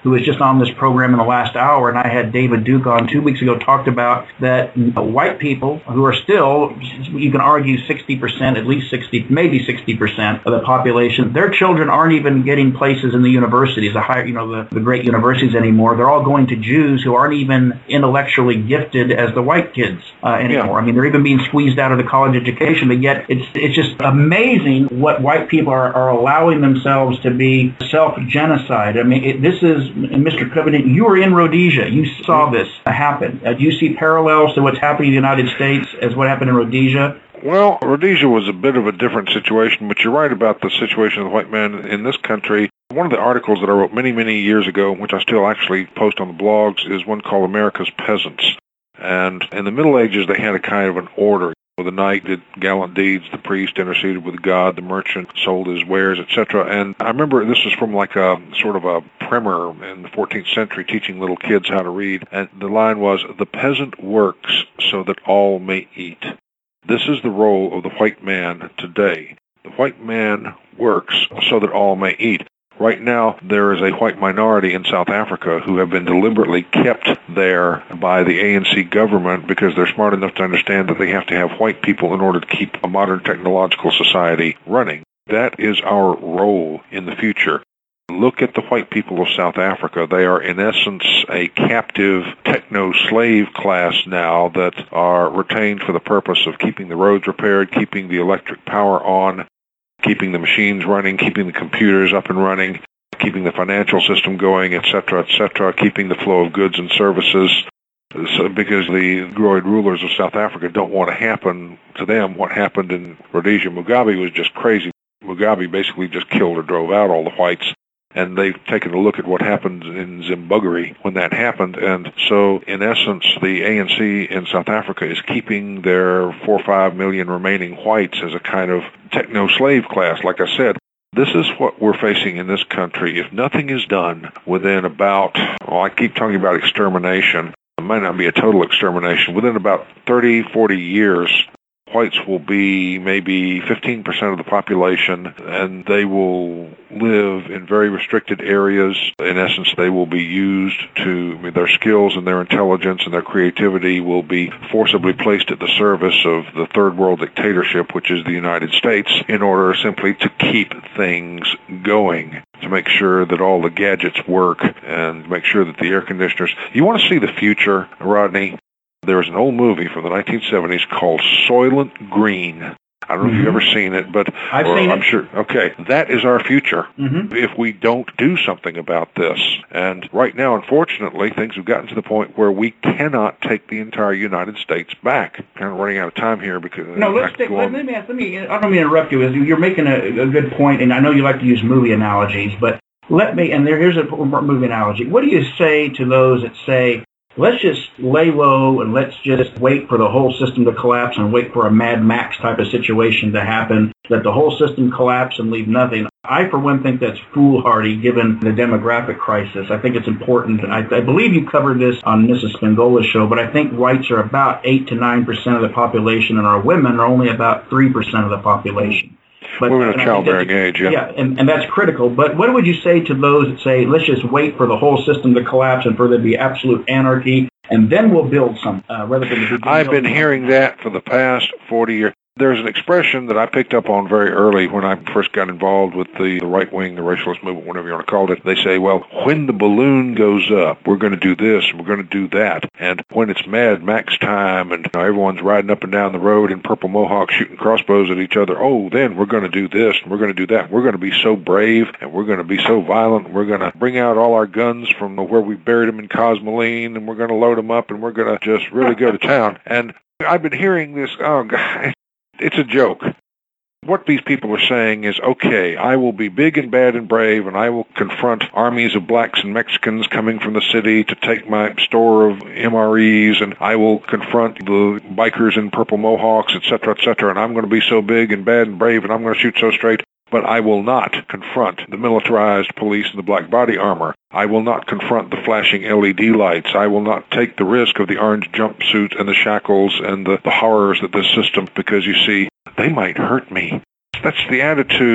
who was just on this program in the last hour, and I had David Duke on two weeks ago, talked about that white people who are still, you can argue sixty percent, at least sixty, maybe sixty percent of the population, their children aren't even getting places in the universities, the higher, you know, the, the great universities anymore. They're all going to Jews who aren't even intellectually gifted as the white kids uh, anymore. Yeah. I mean, they're even being squeezed out of the college education, but yet it's it's just amazing what white people are, are allowing themselves to be self-genocide. I mean, it, this is, Mister Covington, you were in Rhodesia. You saw this happen. Uh, do you see parallels to what's happening in the United States as what happened in Rhodesia? Well, Rhodesia was a bit of a different situation, but you're right about the situation of the white man in this country. One of the articles that I wrote many, many years ago, which I still actually post on the blogs, is one called America's Peasants. And in the Middle Ages, they had a kind of an order. The knight did gallant deeds, the priest interceded with God, the merchant sold his wares, et cetera. And I remember this was from like a sort of a primer in the fourteenth century teaching little kids how to read. And the line was, "The peasant works so that all may eat." This is the role of the white man today. The white man works so that all may eat. Right now, there is a white minority in South Africa who have been deliberately kept there by the A N C government because they're smart enough to understand that they have to have white people in order to keep a modern technological society running. That is our role in the future. Look at the white people of South Africa. They are, in essence, a captive techno-slave class now that are retained for the purpose of keeping the roads repaired, keeping the electric power on, keeping the machines running, keeping the computers up and running, keeping the financial system going, et cetera, et cetera, keeping the flow of goods and services. So, because the groid rulers of South Africa don't want to happen to them what happened in Rhodesia. Mugabe was just crazy. Mugabe basically just killed or drove out all the whites. And they've taken a look at what happened in Zimbabwe when that happened. And so, in essence, the A N C in South Africa is keeping their four or five million remaining whites as a kind of techno-slave class. Like I said, this is what we're facing in this country. If nothing is done within about, well, I keep talking about extermination. It might not be a total extermination. Within about thirty, forty years, whites will be maybe fifteen percent of the population, and they will live in very restricted areas. In essence, they will be used to, I mean, their skills and their intelligence and their creativity will be forcibly placed at the service of the third world dictatorship, which is the United States, in order simply to keep things going, to make sure that all the gadgets work and make sure that the air conditioners... You want to see the future, Rodney? There was an old movie from the nineteen seventies called Soylent Green. I don't know mm-hmm. if you've ever seen it, but I've seen I'm it. sure. Okay, that is our future mm-hmm. if we don't do something about this. And right now, unfortunately, things have gotten to the point where we cannot take the entire United States back. Kind of running out of time here because no. Let's take, let, let me ask, let me. I don't mean to interrupt you. You're making a, a good point, and I know you like to use movie analogies, but let me. And there, here's a movie analogy. What do you say to those that say, let's just lay low and let's just wait for the whole system to collapse and wait for a Mad Max type of situation to happen, let the whole system collapse and leave nothing? I, for one, think that's foolhardy given the demographic crisis. I think it's important. I, I believe you covered this on Missus Spingola's show, but I think whites are about eight to nine percent of the population and our women are only about three percent of the population. But, Women of childbearing age, yeah. Yeah, and, and that's critical. But what would you say to those that say, let's just wait for the whole system to collapse and for there to be absolute anarchy, and then we'll build some, uh, rather than... I've been hearing that for the past forty years. There's an expression that I picked up on very early when I first got involved with the, the right wing, the racialist movement, whatever you want to call it. They say, well, when the balloon goes up, we're going to do this, we're going to do that. And when it's Mad Max time and you know, everyone's riding up and down the road in purple mohawks shooting crossbows at each other, oh, then we're going to do this and we're going to do that. We're going to be so brave and we're going to be so violent. We're going to bring out all our guns from where we buried them in Cosmoline and we're going to load them up and we're going to just really go to town. And I've been hearing this, oh, God. It's a joke. What these people are saying is, okay, I will be big and bad and brave, and I will confront armies of blacks and Mexicans coming from the city to take my store of M R Es, and I will confront the bikers in purple mohawks, et cetera, et cetera, and I'm going to be so big and bad and brave, and I'm going to shoot so straight. But I will not confront the militarized police in the black body armor. I will not confront the flashing L E D lights. I will not take the risk of the orange jumpsuits and the shackles and the, the horrors of this system because, you see, they might hurt me. That's the attitude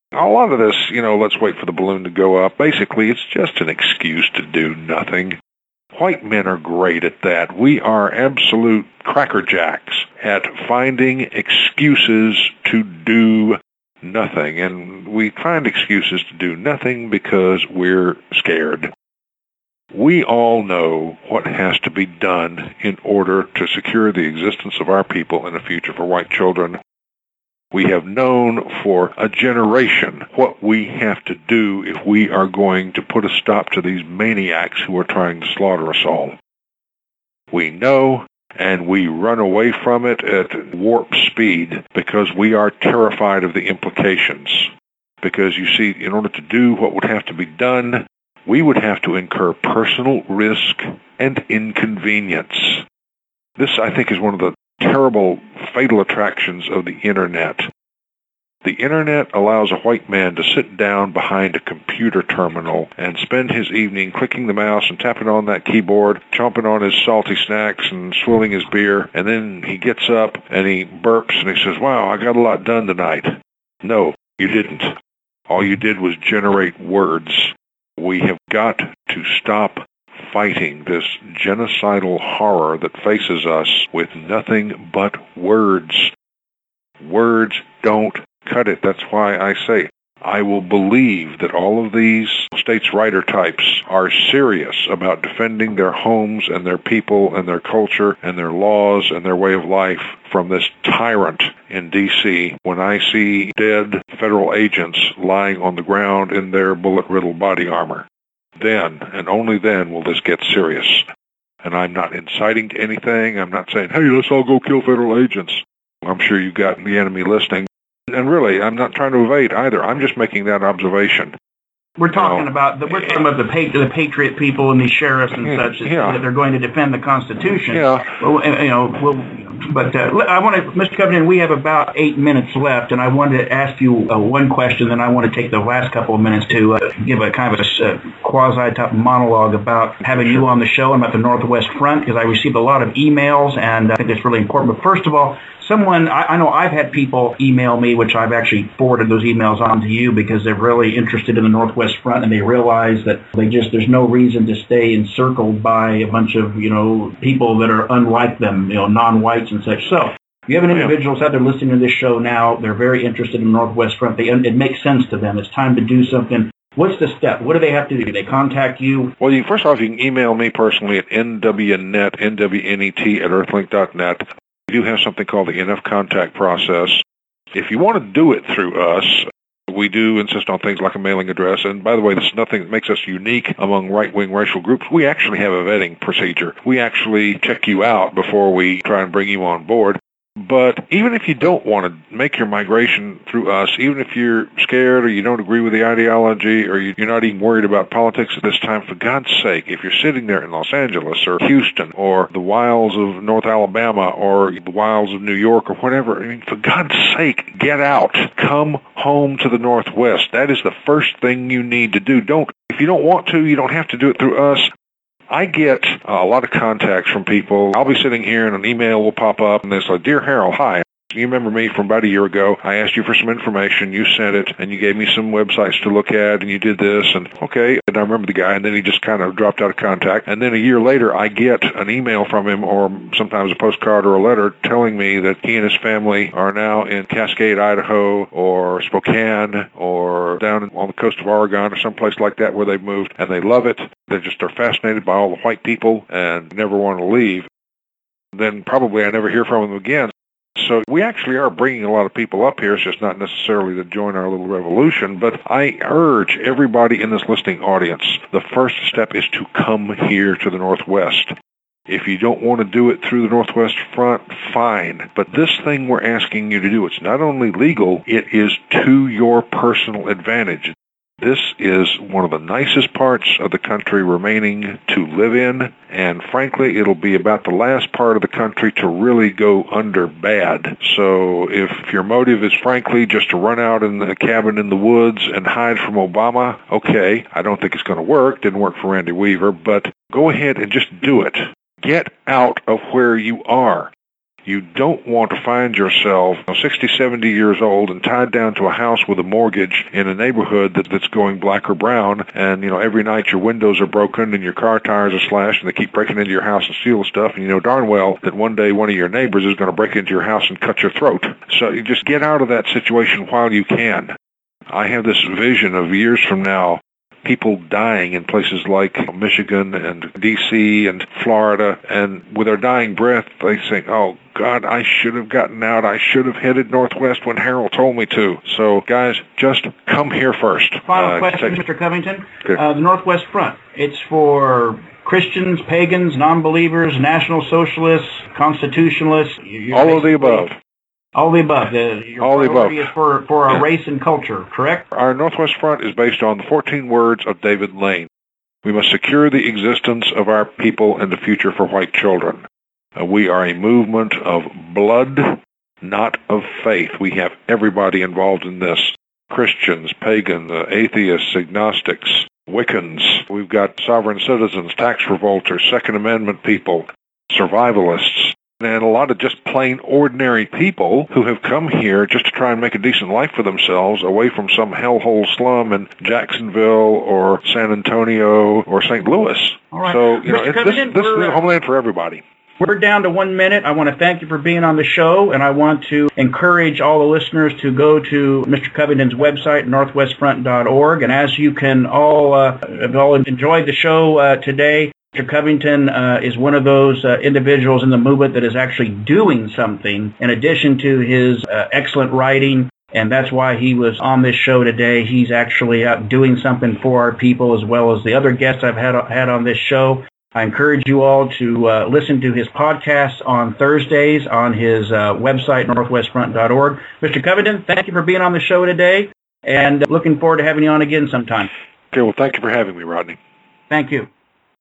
A lot of this, you know, let's wait for the balloon to go up. Basically, it's just an excuse to do nothing. White men are great at that. We are absolute crackerjacks at finding excuses to do nothing. And we find excuses to do nothing because we're scared. We all know what has to be done in order to secure the existence of our people and a future for white children. We have known for a generation what we have to do if we are going to put a stop to these maniacs who are trying to slaughter us all. We know, and we run away from it at warp speed because we are terrified of the implications. Because, you see, in order to do what would have to be done, we would have to incur personal risk and inconvenience. This, I think, is one of the terrible, fatal attractions of the Internet. The Internet allows a white man to sit down behind a computer terminal and spend his evening clicking the mouse and tapping on that keyboard, chomping on his salty snacks and swilling his beer, and then he gets up and he burps and he says, "Wow, I got a lot done tonight." No, you didn't. All you did was generate words. We have got to stop fighting this genocidal horror that faces us with nothing but words. Words don't cut it. That's why I say I will believe that all of these states' writer types are serious about defending their homes and their people and their culture and their laws and their way of life from this tyrant in D C when I see dead federal agents lying on the ground in their bullet-riddled body armor. Then, and only then, will this get serious. And I'm not inciting to anything. I'm not saying, hey, let's all go kill federal agents. I'm sure you've got the enemy listening. And really, I'm not trying to evade either. I'm just making that observation. We're talking No. about the, we're talking about the, pa- the patriot people and these sheriffs and Yeah, such yeah. that they're going to defend the Constitution. Yeah. Well, you know, well, but uh, I want to, Mister Covington, we have about eight minutes left, and I wanted to ask you uh, one question. Then I want to take the last couple of minutes to uh, give a kind of a uh, quasi-type monologue about having you on the show and about the Northwest Front, because I received a lot of emails, and I think it's really important. But first of all, someone, I, I know I've had people email me, which I've actually forwarded those emails on to you because they're really interested in the Northwest Front and they realize that they just, there's no reason to stay encircled by a bunch of, you know, people that are unlike them, you know, non-whites and such. So you have an individuals out there listening to this show now, they're very interested in the Northwest Front. They, it makes sense to them. It's time to do something. What's the step? What do they have to do? Do they contact you? Well, you, first off, you can email me personally at N W net, N W N E T at earthlink dot net. We do have something called the N F contact process. If you want to do it through us, we do insist on things like a mailing address. And by the way, this is nothing that makes us unique among right-wing racial groups. We actually have a vetting procedure. We actually check you out before we try and bring you on board. But even if you don't want to make your migration through us, even if you're scared or you don't agree with the ideology or you're not even worried about politics at this time, for God's sake, if you're sitting there in Los Angeles or Houston or the wilds of North Alabama or the wilds of New York or whatever, I mean, for God's sake, get out. Come home to the Northwest. That is the first thing you need to do. Don't, if you don't want to, you don't have to do it through us. I get uh, a lot of contacts from people. I'll be sitting here and an email will pop up and it's like, "Dear Harold, hi. You remember me from about a year ago. I asked you for some information. You sent it, and you gave me some websites to look at, and you did this, and okay." And I remember the guy, and then he just kind of dropped out of contact. And then a year later, I get an email from him, or sometimes a postcard or a letter, telling me that he and his family are now in Cascade, Idaho, or Spokane, or down on the coast of Oregon, or someplace like that where they've moved, and they love it. They just are fascinated by all the white people and never want to leave. Then probably I never hear from them again. So we actually are bringing a lot of people up here. It's just not necessarily to join our little revolution. But I urge everybody in this listening audience, the first step is to come here to the Northwest. If you don't want to do it through the Northwest Front, fine. But this thing we're asking you to do, it's not only legal, it is to your personal advantage. This is one of the nicest parts of the country remaining to live in, and frankly, it'll be about the last part of the country to really go under bad. So if your motive is frankly just to run out in the cabin in the woods and hide from Obama, okay, I don't think it's going to work. Didn't work for Randy Weaver, but go ahead and just do it. Get out of where you are. You don't want to find yourself sixty, seventy years old and tied down to a house with a mortgage in a neighborhood that, that's going black or brown, and, you know, every night your windows are broken and your car tires are slashed and they keep breaking into your house and stealing stuff, and you know darn well that one day one of your neighbors is going to break into your house and cut your throat. So you just get out of that situation while you can. I have this vision of years from now, people dying in places like Michigan and D C and Florida, and with their dying breath, they think, oh, God, I should have gotten out. I should have headed northwest when Harold told me to. So, guys, just come here first. Final uh, question, take... Mister Covington. Okay. Uh, the Northwest Front, it's for Christians, pagans, non-believers, National Socialists, Constitutionalists. You're All of the above. All the above. The, your All the above. is for, for our race and culture, correct? Our Northwest Front is based on the fourteen words of David Lane. We must secure the existence of our people and the future for white children. Uh, we are a movement of blood, not of faith. We have everybody involved in this. Christians, pagans, uh, atheists, agnostics, Wiccans. We've got sovereign citizens, tax revolters, Second Amendment people, survivalists, and a lot of just plain ordinary people who have come here just to try and make a decent life for themselves away from some hellhole slum in Jacksonville or San Antonio or Saint Louis. All right. So, you know, Mister it, this, this is uh, a homeland for everybody. We're down to one minute. I want to thank you for being on the show, and I want to encourage all the listeners to go to Mister Covington's website, northwest front dot org. And as you can all, uh, have all enjoyed the show uh, today, Mister Covington uh, is one of those uh, individuals in the movement that is actually doing something in addition to his uh, excellent writing, and that's why he was on this show today. He's actually out doing something for our people as well as the other guests I've had, had on this show. I encourage you all to uh, listen to his podcast on Thursdays on his uh, website, northwest front dot org. Mister Covington, thank you for being on the show today, and looking forward to having you on again sometime. Okay, well, thank you for having me, Rodney. Thank you.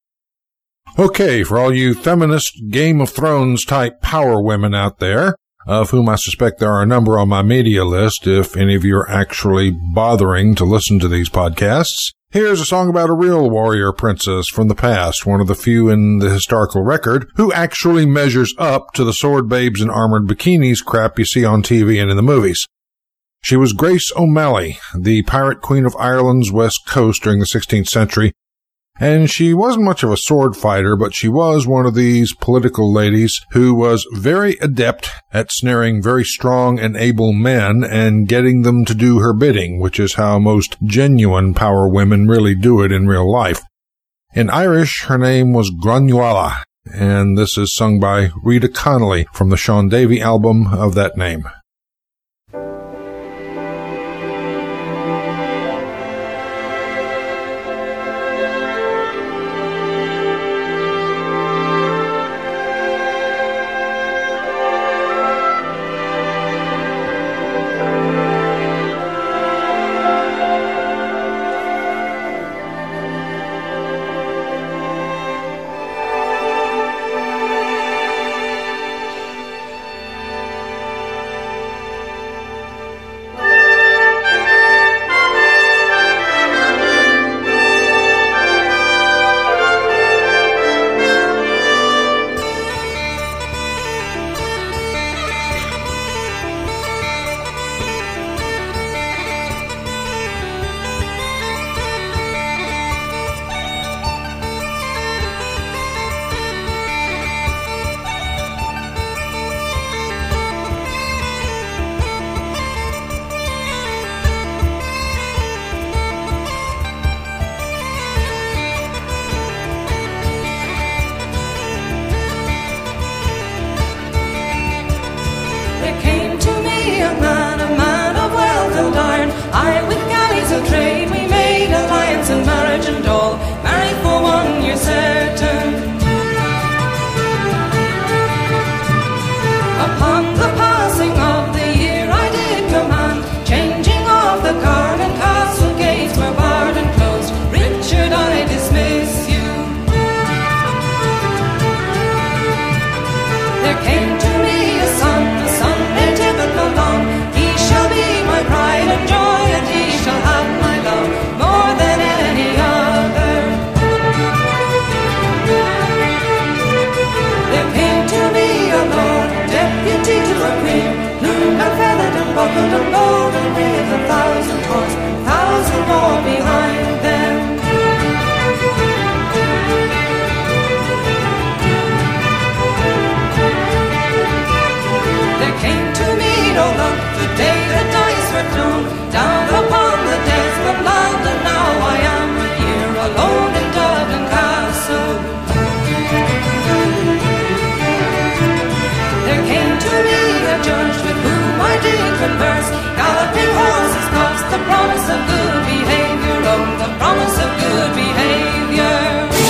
Okay, for all you feminist Game of Thrones type power women out there, of whom I suspect there are a number on my media list, if any of you are actually bothering to listen to these podcasts, here's a song about a real warrior princess from the past, one of the few in the historical record, who actually measures up to the sword babes in armored bikinis crap you see on T V and in the movies. She was Grace O'Malley, the pirate queen of Ireland's west coast during the sixteenth century, and she wasn't much of a sword fighter, but she was one of these political ladies who was very adept at snaring very strong and able men and getting them to do her bidding, which is how most genuine power women really do it in real life. In Irish, her name was Granuaile, and this is sung by Rita Connolly from the Sean Davey album of that name. There came to me a son, a Sunday typical long. and verse. Galloping horses comes the promise of good behavior, oh, the promise of good behavior.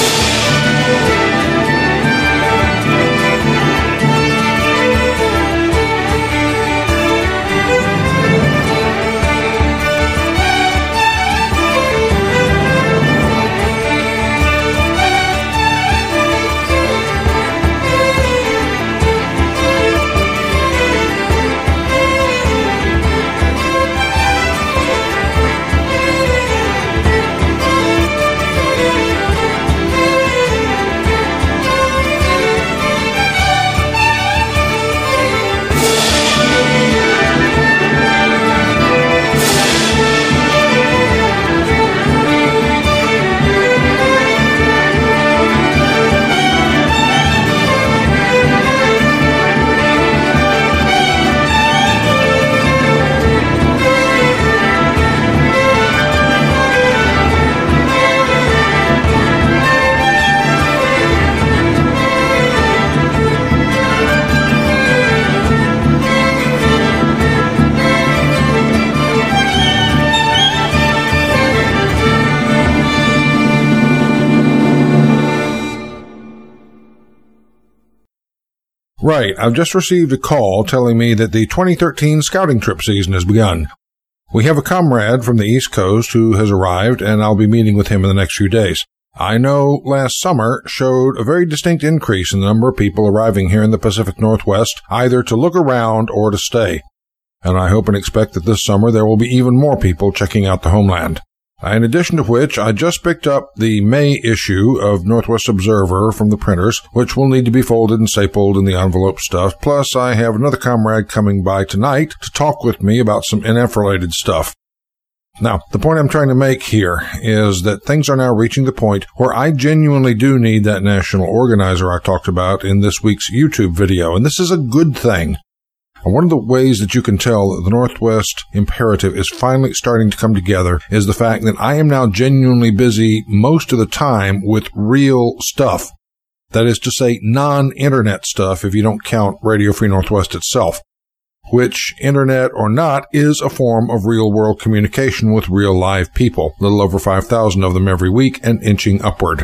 Right, I've just received a call telling me that the twenty thirteen scouting trip season has begun. We have a comrade from the East Coast who has arrived, and I'll be meeting with him in the next few days. I know last summer showed a very distinct increase in the number of people arriving here in the Pacific Northwest, either to look around or to stay. And I hope and expect that this summer there will be even more people checking out the homeland. In addition to which, I just picked up the May issue of Northwest Observer from the printers, which will need to be folded and stapled in the envelope stuff. Plus, I have another comrade coming by tonight to talk with me about some N F-related stuff. Now, the point I'm trying to make here is that things are now reaching the point where I genuinely do need that national organizer I talked about in this week's YouTube video, and this is a good thing. And one of the ways that you can tell that the Northwest Imperative is finally starting to come together is the fact that I am now genuinely busy most of the time with real stuff. That is to say, non-internet stuff if you don't count Radio Free Northwest itself, which, internet or not, is a form of real-world communication with real live people, a little over five thousand of them every week and inching upward.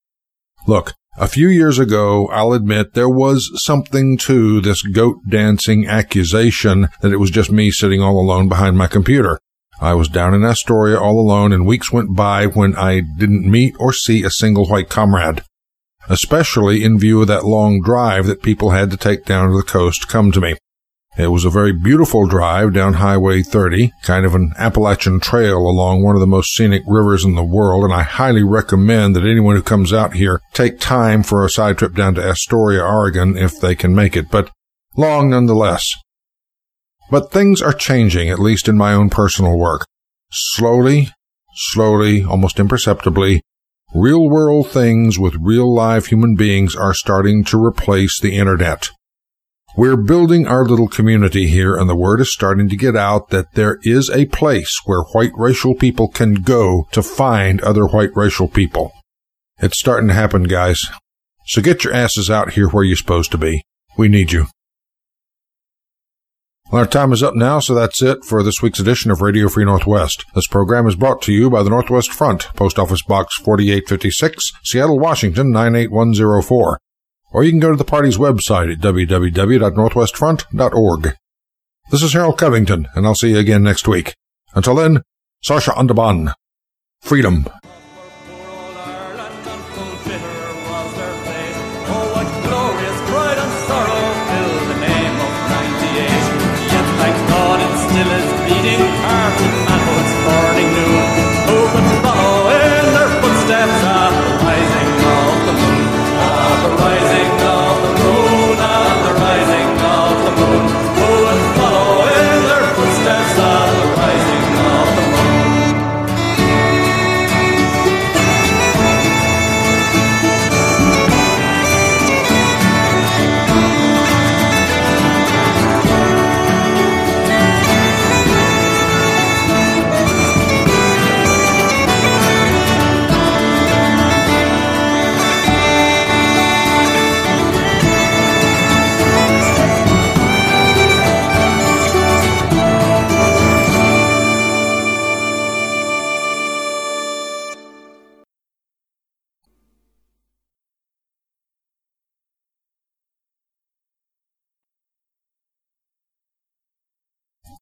Look, a few years ago, I'll admit, there was something to this goat-dancing accusation that it was just me sitting all alone behind my computer. I was down in Astoria all alone, and weeks went by when I didn't meet or see a single white comrade, especially in view of that long drive that people had to take down to the coast to come to me. It was a very beautiful drive down Highway thirty, kind of an Appalachian trail along one of the most scenic rivers in the world, and I highly recommend that anyone who comes out here take time for a side trip down to Astoria, Oregon, if they can make it, but long nonetheless. But things are changing, at least in my own personal work. Slowly, slowly, almost imperceptibly, real-world things with real live human beings are starting to replace the Internet. We're building our little community here, and the word is starting to get out that there is a place where white racial people can go to find other white racial people. It's starting to happen, guys. So get your asses out here where you're supposed to be. We need you. Well, our time is up now, so that's it for this week's edition of Radio Free Northwest. This program is brought to you by the Northwest Front, Post Office Box forty-eight fifty-six, Seattle, Washington, nine eight one zero four. Or you can go to the party's website at w w w dot northwest front dot org. This is Harold Covington, and I'll see you again next week. Until then, Sarsha Andaban. Freedom.